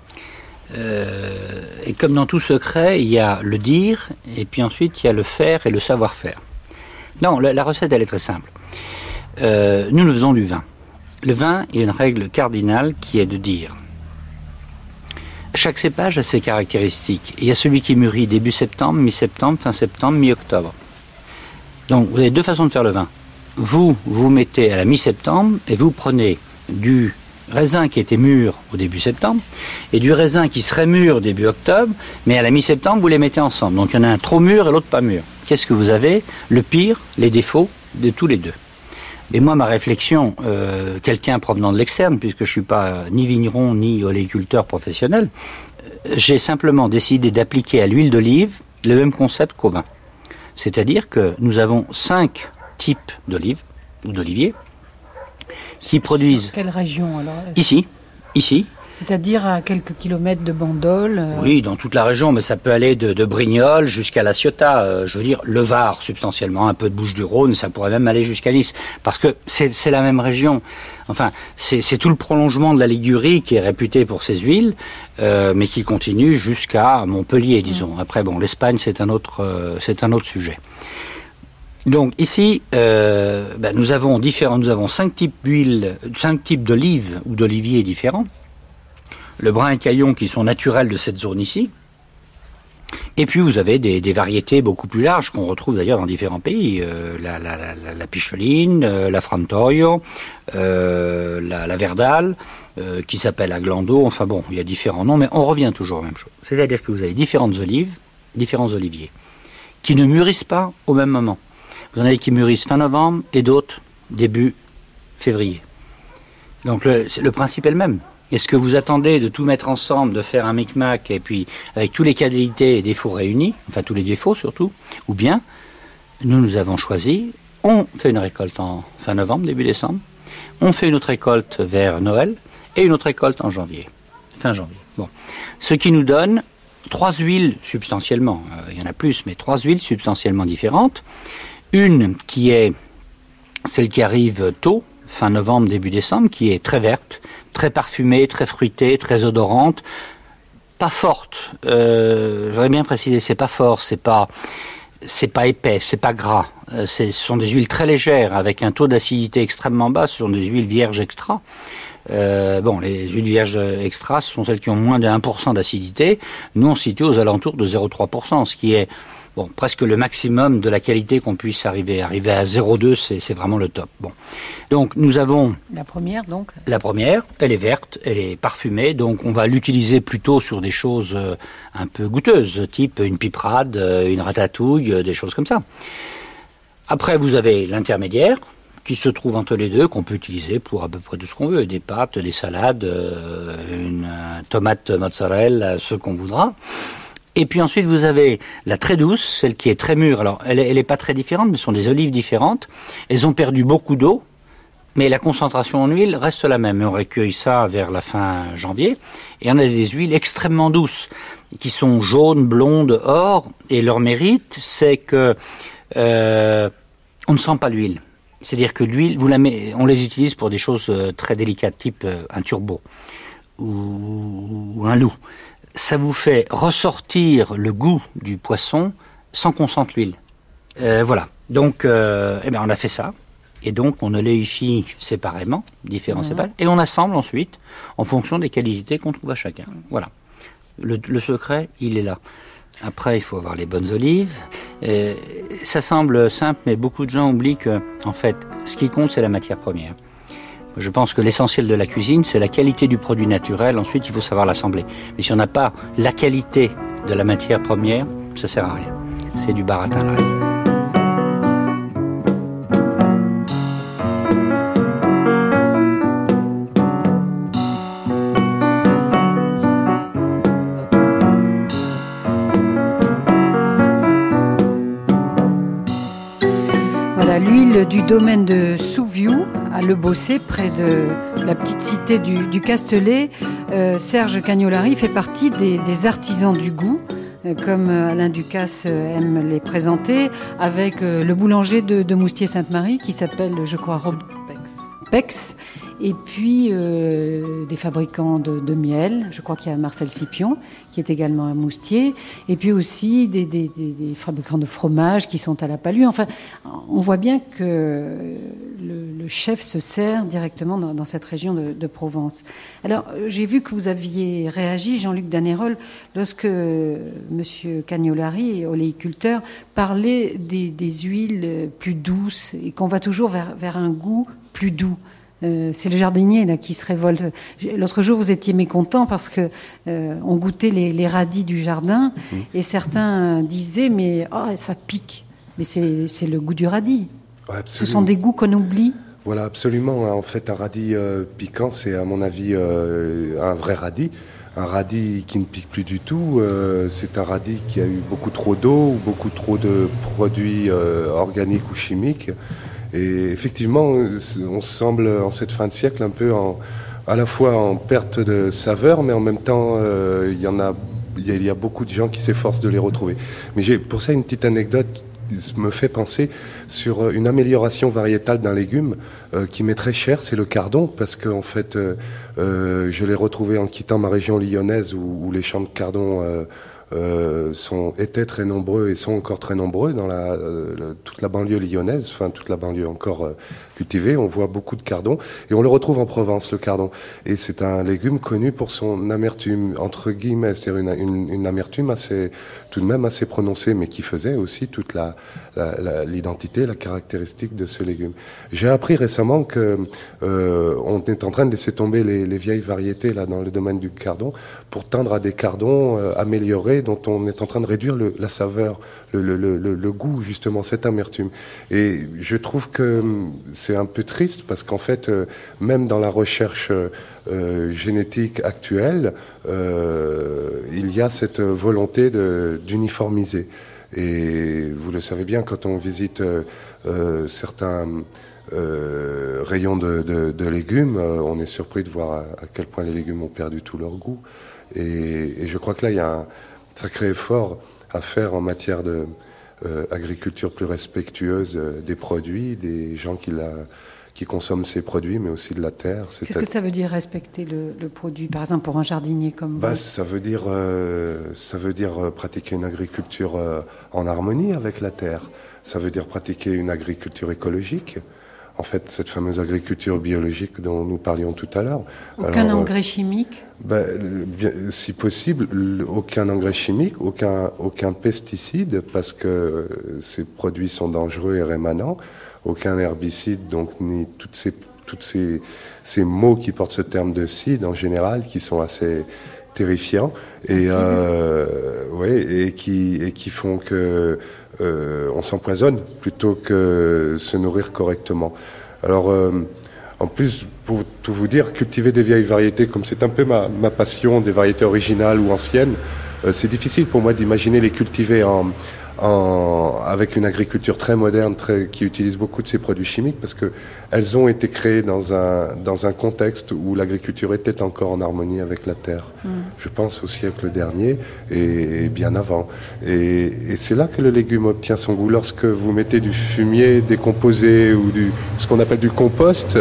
Et comme dans tout secret, il y a le dire, et puis ensuite, il y a le faire et le savoir-faire. Non, la recette, elle est très simple. Nous faisons du vin. Le vin est une règle cardinale qui est de dire chaque cépage a ses caractéristiques. Il y a celui qui mûrit début septembre, mi-septembre, fin septembre, mi-octobre. Donc vous avez deux façons de faire le vin. Vous mettez à la mi-septembre et vous prenez du raisin qui était mûr au début septembre et du raisin qui serait mûr début octobre, mais à la mi-septembre vous les mettez ensemble. Donc il y en a un trop mûr et l'autre pas mûr. Qu'est-ce que vous avez? Le pire, les défauts de tous les deux. Et moi, ma réflexion, quelqu'un provenant de l'externe, puisque je ne suis pas ni vigneron ni oléiculteur professionnel, j'ai simplement décidé d'appliquer à l'huile d'olive le même concept qu'au vin. C'est-à-dire que nous avons 5 types d'olives ou d'oliviers qui produisent... Quelle région alors ? Ici. C'est-à-dire à quelques kilomètres de Bandol. Oui, dans toute la région, mais ça peut aller de Brignoles jusqu'à La Ciotat. Je veux dire, le Var, substantiellement, un peu de Bouches-du-Rhône, ça pourrait même aller jusqu'à Nice. Parce que c'est la même région. Enfin, c'est tout le prolongement de la Ligurie qui est réputé pour ses huiles, mais qui continue jusqu'à Montpellier, disons. Après, bon, l'Espagne, c'est un autre sujet. Donc ici, nous avons 5 types d'huiles, 5 types d'olives ou d'oliviers différents. Le brun et caillon qui sont naturels de cette zone ici. Et puis vous avez des variétés beaucoup plus larges qu'on retrouve d'ailleurs dans différents pays. La Picholine, la Frantoio, la Verdale, qui s'appelle Aglando. Enfin bon, il y a différents noms, mais on revient toujours à la même chose. C'est-à-dire que vous avez différentes olives, différents oliviers, qui ne mûrissent pas au même moment. Vous en avez qui mûrissent fin novembre et d'autres début février. Donc le principe est le même. Est-ce que vous attendez de tout mettre ensemble, de faire un micmac et puis avec tous les qualités et défauts réunis, enfin tous les défauts surtout, ou bien nous avons choisi, on fait une récolte en fin novembre, début décembre, on fait une autre récolte vers Noël et une autre récolte en janvier, fin janvier. Bon, ce qui nous donne 3 huiles substantiellement, il y en a plus, mais 3 huiles substantiellement différentes. Une qui est celle qui arrive tôt, fin novembre, début décembre, qui est très verte, très parfumée, très fruitée, très odorante, pas forte. J'aurais bien précisé, c'est pas fort, c'est pas épais, c'est pas gras. Ce sont des huiles très légères avec un taux d'acidité extrêmement bas. Ce sont des huiles vierges extra. Les huiles vierges extra, ce sont celles qui ont moins de 1% d'acidité. Nous, on se situe aux alentours de 0,3%, ce qui est presque le maximum de la qualité qu'on puisse arriver. Arriver à 0,2, c'est vraiment le top. Bon. Donc, nous avons... La première, donc ? La première, elle est verte, elle est parfumée, donc on va l'utiliser plutôt sur des choses un peu goûteuses, type une piperade, une ratatouille, des choses comme ça. Après, vous avez l'intermédiaire, qui se trouve entre les deux, qu'on peut utiliser pour à peu près tout ce qu'on veut, des pâtes, des salades, une tomate mozzarella, ce qu'on voudra. Et puis ensuite, vous avez la très douce, celle qui est très mûre. Alors, elle est pas très différente, mais ce sont des olives différentes. Elles ont perdu beaucoup d'eau, mais la concentration en huile reste la même. Et on recueille ça vers la fin janvier. Et on a des huiles extrêmement douces, qui sont jaunes, blondes, or. Et leur mérite, c'est que on ne sent pas l'huile. C'est-à-dire que l'huile, on les utilise pour des choses très délicates, type un turbo ou un loup. Ça vous fait ressortir le goût du poisson sans qu'on sente l'huile. Voilà. Donc, on a fait ça. Et donc, on oléifie séparément, différents séparément, et on assemble ensuite en fonction des qualités qu'on trouve à chacun. Voilà. Le secret, il est là. Après, il faut avoir les bonnes olives. Ça semble simple, mais beaucoup de gens oublient que, en fait, ce qui compte, c'est la matière première. Je pense que l'essentiel de la cuisine, c'est la qualité du produit naturel. Ensuite, il faut savoir l'assembler. Mais si on n'a pas la qualité de la matière première, ça ne sert à rien. C'est du baratin, le reste. L'huile du domaine de Souviou, à Le Bossé, près de la petite cité du Castellet. Serge Cagnolari fait partie des artisans du goût, comme Alain Ducasse aime les présenter, avec le boulanger de Moustier-Sainte-Marie, qui s'appelle, je crois, Pex. Et puis des fabricants de miel, je crois qu'il y a Marcel Scipion, qui est également à Moustier, et puis aussi des fabricants de fromage qui sont à la Palue. Enfin, on voit bien que le chef se sert directement dans cette région de Provence. Alors, j'ai vu que vous aviez réagi, Jean-Luc Danérol, lorsque M. Cagnolari, oléiculteur, parlait des huiles plus douces et qu'on va toujours vers un goût plus doux. C'est le jardinier là qui se révolte. L'autre jour, vous étiez mécontent parce que on goûtait les radis du jardin et certains disaient mais ça pique. Mais c'est le goût du radis. Ouais, ce sont des goûts qu'on oublie. Voilà, absolument. En fait, un radis piquant, c'est à mon avis un vrai radis. radis qui ne pique plus du tout. C'est un radis qui a eu beaucoup trop d'eau ou beaucoup trop de produits organiques ou chimiques. Et effectivement, on semble en cette fin de siècle un peu à la fois en perte de saveur, mais en même temps, il y a beaucoup de gens qui s'efforcent de les retrouver. Mais j'ai pour ça une petite anecdote qui me fait penser sur une amélioration variétale d'un légume qui m'est très cher, c'est le cardon, parce que en fait, je l'ai retrouvé en quittant ma région lyonnaise où les champs de cardon étaient très nombreux et sont encore très nombreux dans toute la banlieue lyonnaise, enfin toute la banlieue encore cultivée. On voit beaucoup de cardon et on le retrouve en Provence, le cardon. Et c'est un légume connu pour son amertume, entre guillemets, c'est-à-dire une amertume tout de même assez prononcée, mais qui faisait aussi toute l'identité, la caractéristique de ce légume. J'ai appris récemment que on est en train de laisser tomber les vieilles variétés là dans le domaine du cardon pour tendre à des cardons améliorés dont on est en train de réduire la saveur, le goût, justement, cette amertume. Et je trouve que c'est un peu triste parce qu'en fait, même dans la recherche génétique actuelle, il y a cette volonté d'uniformiser. Et vous le savez bien, quand on visite certains rayons de légumes, on est surpris de voir à quel point les légumes ont perdu tout leur goût. Et je crois que là, il y a un sacré effort à faire en matière de agriculture plus respectueuse des produits, des gens qui consomment ces produits, mais aussi de la terre. Qu'est-ce que ça veut dire respecter le produit, par exemple pour un jardinier comme vous? Ça veut dire pratiquer une agriculture en harmonie avec la terre. Ça veut dire pratiquer une agriculture écologique. En fait, cette fameuse agriculture biologique dont nous parlions tout à l'heure. Aucun engrais chimique ? Si possible, aucun engrais chimique, aucun pesticide, parce que ces produits sont dangereux et rémanents. Aucun herbicide, donc ni tous ces mots qui portent ce terme de cide en général, qui sont assez terrifiants et qui font que on s'empoisonne plutôt que se nourrir correctement. Alors, en plus, pour tout vous dire, cultiver des vieilles variétés, comme c'est un peu ma passion, des variétés originales ou anciennes, c'est difficile pour moi d'imaginer les cultiver avec une agriculture très moderne, qui utilise beaucoup de ces produits chimiques, parce que elles ont été créées dans un contexte où l'agriculture était encore en harmonie avec la terre. Je pense au siècle dernier et bien avant. Et c'est là que le légume obtient son goût. Lorsque vous mettez du fumier décomposé ou ce qu'on appelle du compost,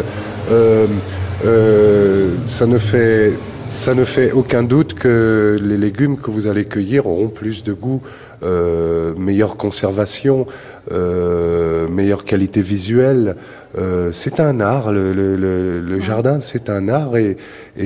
ça ne fait aucun doute que les légumes que vous allez cueillir auront plus de goût, meilleure conservation, meilleure qualité visuelle. C'est un art, le jardin, c'est un art et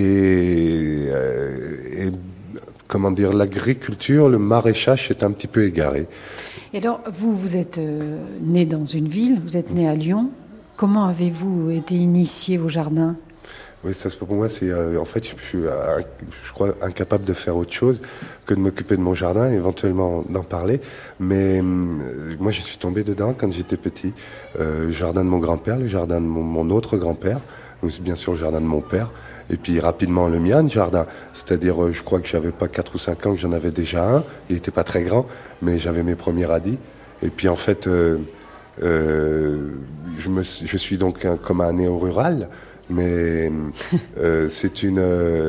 comment dire, l'agriculture, le maraîchage est un petit peu égaré. Et alors, vous êtes né dans une ville, vous êtes né à Lyon. Comment avez-vous été initié au jardin ? Oui, ça pour moi, c'est en fait, je crois incapable de faire autre chose que de m'occuper de mon jardin, éventuellement d'en parler. Mais moi, je suis tombé dedans quand j'étais petit. Le jardin de mon grand-père, le jardin de mon autre grand-père, bien sûr le jardin de mon père, et puis rapidement le mien, jardin. C'est-à-dire, je crois que j'avais pas 4 ou 5 ans que j'en avais déjà un. Il n'était pas très grand, mais j'avais mes premiers radis. Et puis en fait, je suis donc comme un néo-rural. Mais c'est une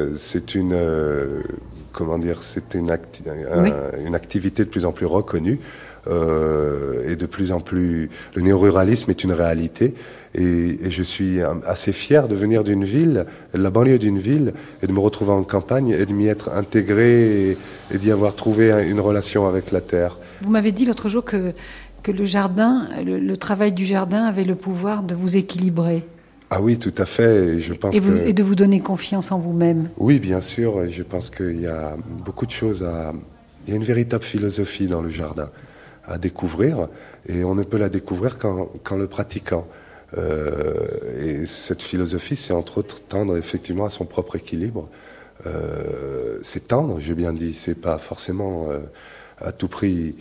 activité de plus en plus reconnue et de plus en plus. Le néo-ruralisme est une réalité et je suis assez fier de venir d'une ville, de la banlieue d'une ville, et de me retrouver en campagne et de m'y être intégré et d'y avoir trouvé une relation avec la terre. Vous m'avez dit l'autre jour que le jardin, le travail du jardin avait le pouvoir de vous équilibrer. Ah oui, tout à fait. Je pense et de vous donner confiance en vous-même. Oui, bien sûr. Je pense qu'il y a beaucoup de choses Il y a une véritable philosophie dans le jardin à découvrir, et on ne peut la découvrir qu'en le pratiquant. Et cette philosophie, c'est entre autres tendre effectivement à son propre équilibre. C'est tendre, j'ai bien dit. C'est pas forcément à tout prix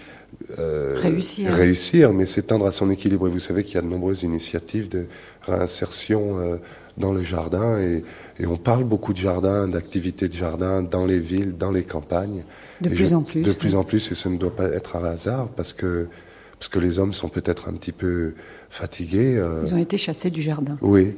réussir, mais c'est tendre à son équilibre. Et vous savez qu'il y a de nombreuses initiatives de réinsertion dans le jardin et on parle beaucoup de jardin, d'activités de jardin dans les villes, dans les campagnes. De plus en plus. De plus en plus, et ça ne doit pas être un hasard parce que les hommes sont peut-être un petit peu fatigués. Ils ont été chassés du jardin. Oui.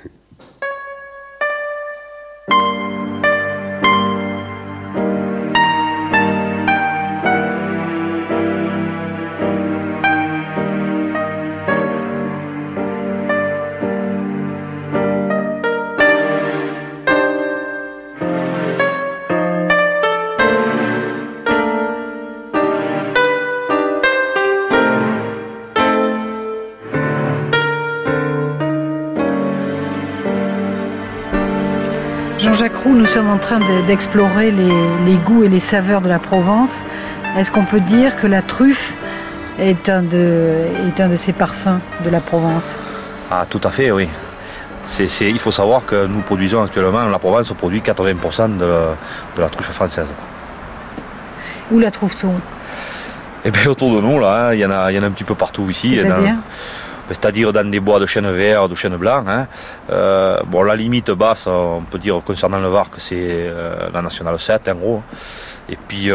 Jean-Jacques Roux, nous sommes en train d'explorer les goûts et les saveurs de la Provence. Est-ce qu'on peut dire que la truffe est un de ces parfums de la Provence? Ah, tout à fait, oui. Il faut savoir que nous produisons actuellement, la Provence produit 80% de la truffe française. Où la trouve-t-on? Eh bien, autour de nous, là, il y en a un petit peu partout ici. C'est-à-dire dans des bois de chêne vert, de chêne blanc. Bon, la limite basse, on peut dire concernant le Var que c'est la nationale 7 en gros. Et puis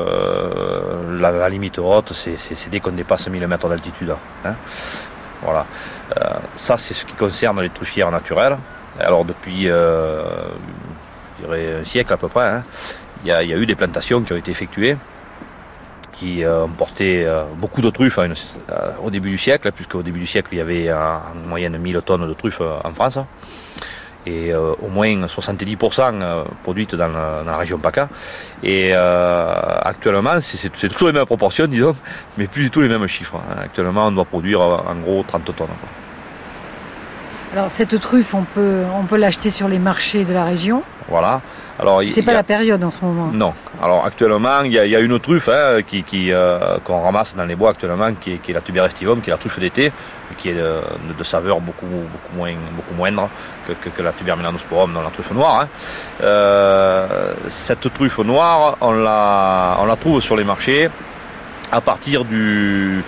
la limite haute, c'est dès qu'on dépasse 1000 mètres d'altitude. Voilà. Ça, c'est ce qui concerne les truffières naturelles. Alors depuis, je dirais un siècle à peu près, il y a eu des plantations qui ont été effectuées, qui ont porté beaucoup de truffes au début du siècle, puisqu'au début du siècle, il y avait en moyenne 1000 tonnes de truffes en France, et au moins 70% produites dans la région PACA. Et actuellement, c'est toujours les mêmes proportions, disons, mais plus du tout les mêmes chiffres. Actuellement, on doit produire en gros 30 tonnes. Alors cette truffe, on peut l'acheter sur les marchés de la région. Voilà. Alors, c'est pas la période en ce moment. Non. Alors actuellement, il y a une truffe qu'on ramasse dans les bois actuellement, qui est la Tuber estivum, qui est la truffe d'été, qui est de saveur beaucoup moindre que la Tuber melanosporum, dans la truffe noire. Cette truffe noire, on la trouve sur les marchés à partir du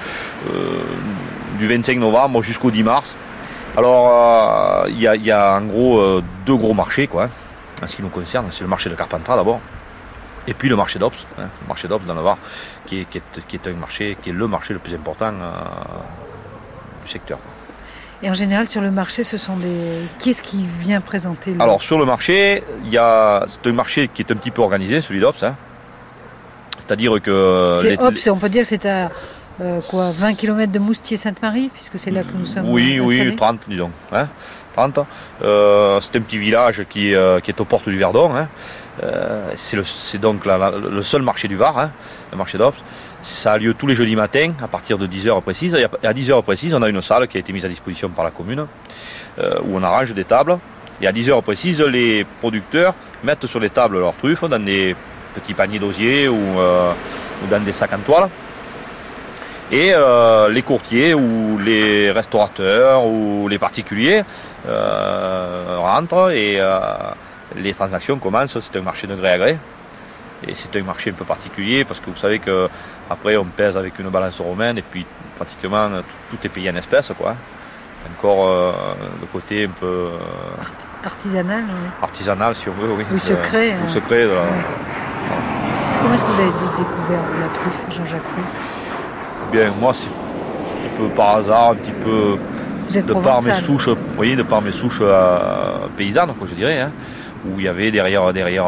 25 novembre jusqu'au 10 mars. Alors, il y a en gros deux gros marchés, quoi. En ce qui nous concerne, c'est le marché de Carpentras d'abord, et puis le marché d'Ops, le marché d'Ops dans le Var, qui est un marché, qui est le marché le plus important du secteur. Et en général, sur le marché, qui est-ce qui vient présenter Alors sur le marché, c'est un marché qui est un petit peu organisé, celui d'Ops. C'est-à-dire que... Ops, on peut dire que c'est à 20 km de Moustier-Sainte-Marie, puisque c'est là que nous sommes installés. Oui, 30, disons. 30. C'est un petit village qui est aux portes du Verdon. C'est donc le seul marché du Var, le marché d'Ops. Ça a lieu tous les jeudis matins à partir de 10h précises. Et à 10h précises, on a une salle qui a été mise à disposition par la commune où on arrange des tables. Et à 10h précises, les producteurs mettent sur les tables leurs truffes dans des petits paniers d'osier ou dans des sacs en toile. Et les courtiers ou les restaurateurs ou les particuliers rentrent et les transactions commencent. C'est un marché de gré à gré. Et c'est un marché un peu particulier parce que vous savez qu'après on pèse avec une balance romaine et puis pratiquement tout est payé en espèces, quoi. Encore le côté un peu artisanal. Oui. Artisanal, si on veut, oui. Ou secret. Ou secret. Comment est-ce que vous avez découvert la truffe, Jean-Jacques Roux? Bien, moi, c'est un petit peu par hasard, un petit peu de par mes souches, de par mes souches paysannes, quoi, je dirais, où il y avait derrière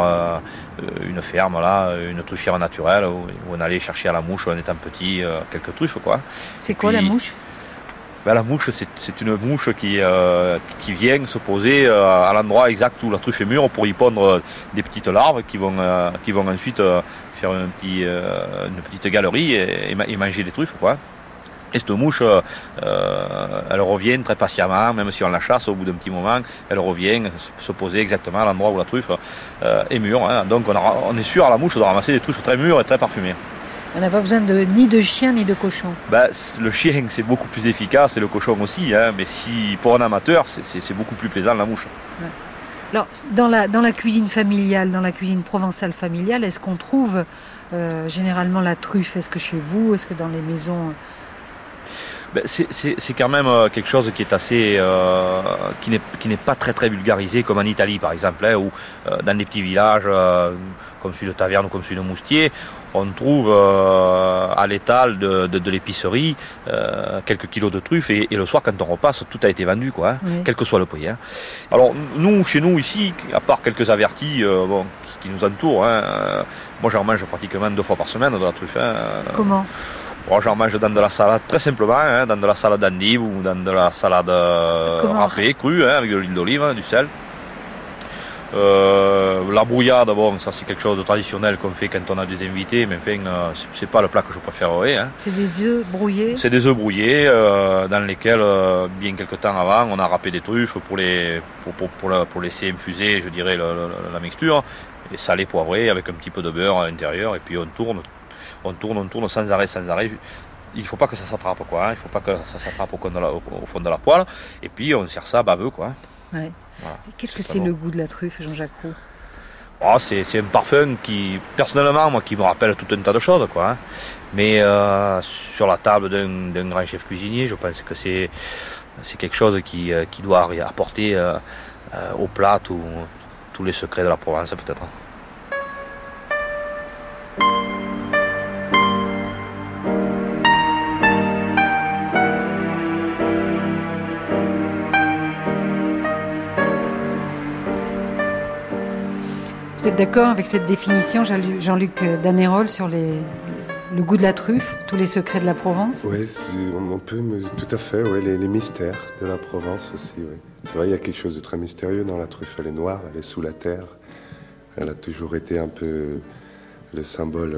une ferme, là, une truffière naturelle, où on allait chercher à la mouche en étant petit quelques truffes, quoi. C'est quoi la mouche? La mouche, c'est une mouche qui vient se poser à l'endroit exact où la truffe est mûre pour y pondre des petites larves qui vont ensuite faire une petite galerie et manger des truffes, quoi. Et cette mouche, elle revient très patiemment, même si on la chasse au bout d'un petit moment, elle revient se poser exactement à l'endroit où la truffe est mûre. Donc on est sûr à la mouche de ramasser des truffes très mûres et très parfumées. On n'a pas besoin ni de chien ni de cochon. Le chien, c'est beaucoup plus efficace, et le cochon aussi, mais pour un amateur, c'est beaucoup plus plaisant la mouche. Ouais. Alors, dans la cuisine familiale, dans la cuisine provençale familiale, est-ce qu'on trouve généralement la truffe? Est-ce que chez vous, est-ce que dans les maisons? C'est quand même quelque chose qui est assez, qui n'est pas très très vulgarisé comme en Italie par exemple, hein, où dans des petits villages comme celui de Taverne ou comme celui de Moustier, on trouve à l'étal de l'épicerie quelques kilos de truffes et le soir quand on repasse tout a été vendu quoi, hein, oui. Quel que soit le prix. Hein. Alors nous chez nous ici, à part quelques avertis qui nous entourent, hein, moi j'en mange pratiquement 2 fois par semaine de la truffe. Hein. Comment? J'en mange dans de la salade très simplement, hein, dans de la salade d'endive ou dans de la salade râpée, crue, hein, avec de l'huile d'olive, hein, du sel. La brouillade, bon, ça c'est quelque chose de traditionnel qu'on fait quand on a des invités, mais enfin, c'est pas le plat que je préférerais. Hein. C'est des œufs brouillés? C'est des œufs brouillés dans lesquels, bien quelques temps avant, on a râpé des truffes pour laisser infuser, je dirais, la mixture, et salé, poivré, avec un petit peu de beurre à l'intérieur, et puis on tourne sans arrêt. Il ne faut pas que ça s'attrape, quoi. Hein. Il ne faut pas que ça s'attrape au fond de la poêle, et puis on sert ça baveux, quoi. Ouais. Voilà. Qu'est-ce que c'est le goût de la truffe, Jean-Jacques Roux? C'est un parfum qui, personnellement, moi, qui me rappelle tout un tas de choses, quoi. Hein. Mais sur la table d'un grand chef cuisinier, je pense que c'est quelque chose qui doit apporter au plat tous les secrets de la Provence, peut-être. Vous êtes d'accord avec cette définition, Jean-Luc Danérol, sur le goût de la truffe, tous les secrets de la Provence? Oui, on peut, tout à fait, ouais, les mystères de la Provence aussi. Ouais. C'est vrai, il y a quelque chose de très mystérieux dans la truffe. Elle est noire, elle est sous la terre. Elle a toujours été un peu le symbole,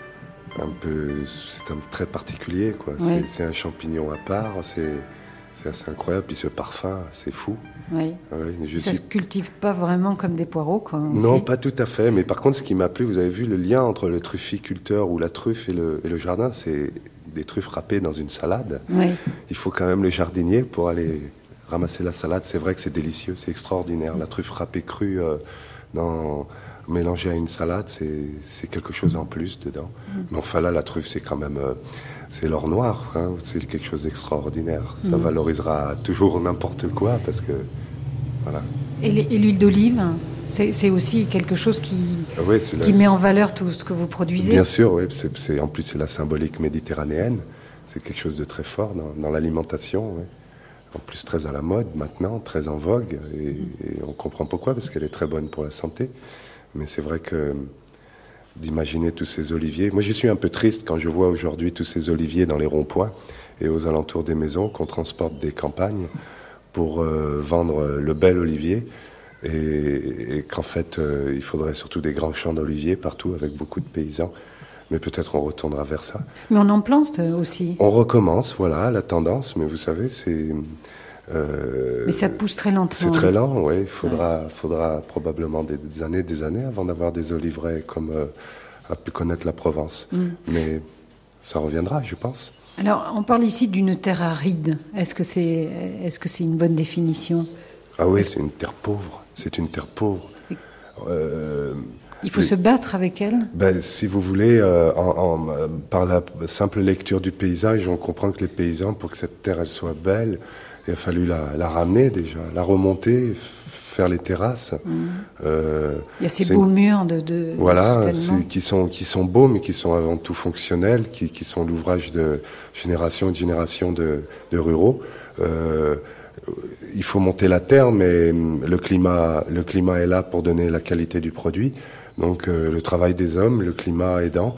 c'est très particulier, quoi. Ouais. C'est un champignon à part, c'est assez incroyable. Puis ce parfum, c'est fou. Oui. Ça ne se cultive pas vraiment comme des poireaux, quoi. Non, pas tout à fait. Mais par contre, ce qui m'a plu, vous avez vu le lien entre le trufficulteur ou la truffe et le jardin, c'est des truffes râpées dans une salade. Oui. Il faut quand même le jardinier pour aller ramasser la salade. C'est vrai que c'est délicieux, c'est extraordinaire. La truffe râpée crue mélangée à une salade, c'est quelque chose en plus dedans. Mais enfin là, la truffe, c'est quand même... c'est l'or noir, hein, c'est quelque chose d'extraordinaire. Ça valorisera toujours n'importe quoi parce que... Voilà. Et l'huile d'olive, c'est aussi quelque chose qui met en valeur tout ce que vous produisez? Bien sûr, oui. En plus, c'est la symbolique méditerranéenne. C'est quelque chose de très fort dans l'alimentation. Oui. En plus, très à la mode maintenant, très en vogue. Et on comprend pourquoi, parce qu'elle est très bonne pour la santé. Mais c'est vrai que d'imaginer tous ces oliviers... Moi, je suis un peu triste quand je vois aujourd'hui tous ces oliviers dans les ronds-points et aux alentours des maisons qu'on transporte des campagnes pour vendre le bel olivier et qu'en fait, il faudrait surtout des grands champs d'oliviers partout avec beaucoup de paysans. Mais peut-être on retournera vers ça. Mais on en plante aussi. On recommence, voilà, la tendance. Mais vous savez, c'est... mais ça pousse très lentement. C'est très lent, oui. Il faudra probablement des années avant d'avoir des oliveraies comme a pu connaître la Provence. Mais ça reviendra, je pense. Alors, on parle ici d'une terre aride. Est-ce que c'est une bonne définition? Ah oui, c'est une terre pauvre. C'est une terre pauvre. Il faut se battre avec elle? Si vous voulez, par la simple lecture du paysage, on comprend que les paysans, pour que cette terre elle soit belle, il a fallu la ramener déjà, la remonter, faire les terrasses. Il y a ces beaux murs de voilà, qui sont beaux, mais qui sont avant tout fonctionnels, qui sont l'ouvrage de génération et de génération de ruraux. Il faut monter la terre, mais le climat est là pour donner la qualité du produit. Donc le travail des hommes, le climat aidant.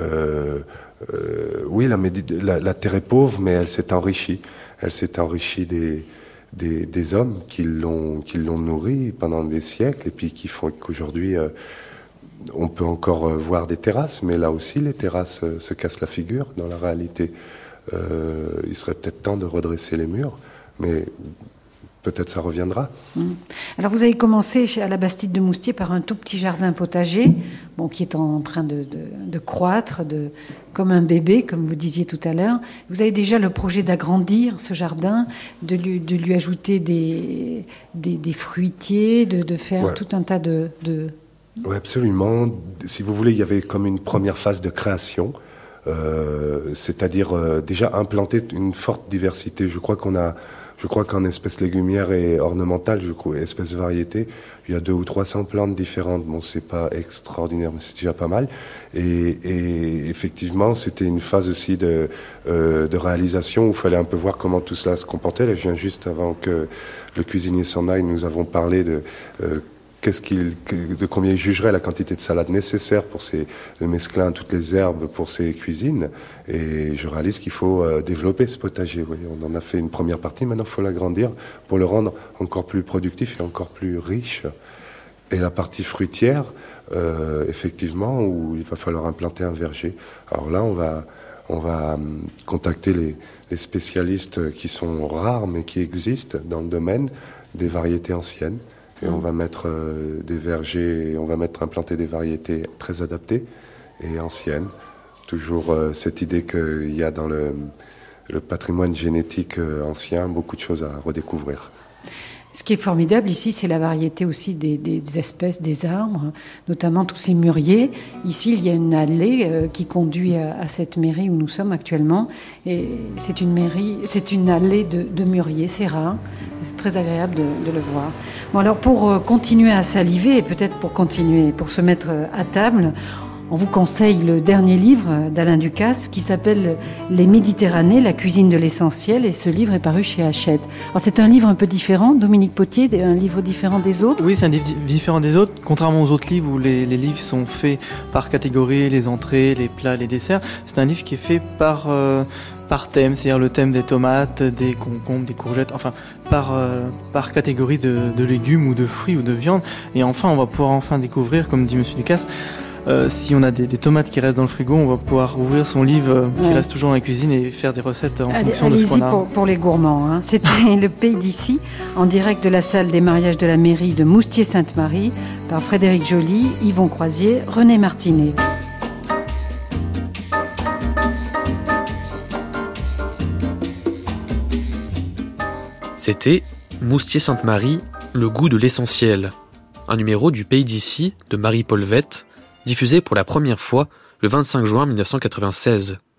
Oui, la terre est pauvre, mais elle s'est enrichie. Elle s'est enrichie des hommes qui l'ont nourrie pendant des siècles et puis qui font qu'aujourd'hui on peut encore voir des terrasses, mais là aussi les terrasses se cassent la figure dans la réalité. Il serait peut-être temps de redresser les murs, mais peut-être ça reviendra. Alors vous avez commencé à la Bastide de Moustier par un tout petit jardin potager, qui est en train de croître, comme un bébé, comme vous disiez tout à l'heure. Vous avez déjà le projet d'agrandir ce jardin, de lui ajouter des fruitiers, de faire tout un tas de... Oui, absolument. Si vous voulez, il y avait comme une première phase de création c'est-à-dire déjà implanter une forte diversité. Je crois qu'en espèces légumières et ornementales, espèces variétés, il y a 200 ou 300 plantes différentes. Bon, c'est pas extraordinaire, mais c'est déjà pas mal. Et effectivement, c'était une phase aussi de réalisation où il fallait un peu voir comment tout cela se comportait. Là, je viens juste avant que le cuisinier s'en aille, nous avons parlé de combien il jugerait la quantité de salade nécessaire pour le mesclin, toutes les herbes pour ces cuisines. Et je réalise qu'il faut développer ce potager. Vous voyez, on en a fait une première partie, maintenant il faut l'agrandir pour le rendre encore plus productif et encore plus riche. Et la partie fruitière, effectivement, où il va falloir implanter un verger. Alors là, on va contacter les spécialistes qui sont rares mais qui existent dans le domaine des variétés anciennes. Et on va mettre implanter des variétés très adaptées et anciennes. Toujours cette idée qu'il y a dans le patrimoine génétique ancien beaucoup de choses à redécouvrir. Ce qui est formidable ici, c'est la variété aussi des espèces, des arbres, notamment tous ces mûriers. Ici, il y a une allée qui conduit à cette mairie où nous sommes actuellement. Et c'est une allée de mûriers, c'est rare. C'est très agréable de le voir. Bon, alors pour continuer à saliver et peut-être pour se mettre à table, on vous conseille le dernier livre d'Alain Ducasse qui s'appelle « Les Méditerranées, la cuisine de l'essentiel » et ce livre est paru chez Hachette. Alors c'est un livre un peu différent, Dominique Potier, un livre différent des autres. Oui, c'est un livre différent des autres, contrairement aux autres livres où les livres sont faits par catégorie, les entrées, les plats, les desserts. C'est un livre qui est fait par thème, c'est-à-dire le thème des tomates, des concombres, des courgettes, enfin par catégorie de légumes ou de fruits ou de viande. Et enfin, on va pouvoir découvrir, comme dit Monsieur Ducasse, si on a des tomates qui restent dans le frigo, on va pouvoir ouvrir son livre qui reste toujours dans la cuisine et faire des recettes en fonction de ce qu'on a. Allez-y pour les gourmands. Hein. C'était Le Pays d'ici, en direct de la salle des mariages de la mairie de Moustier-Sainte-Marie, par Frédéric Joly, Yvon Croisier, René Martinet. C'était Moustier-Sainte-Marie, le goût de l'essentiel, un numéro du Pays d'ici de Marie-Paul Vette, diffusé pour la première fois le 25 juin 1996.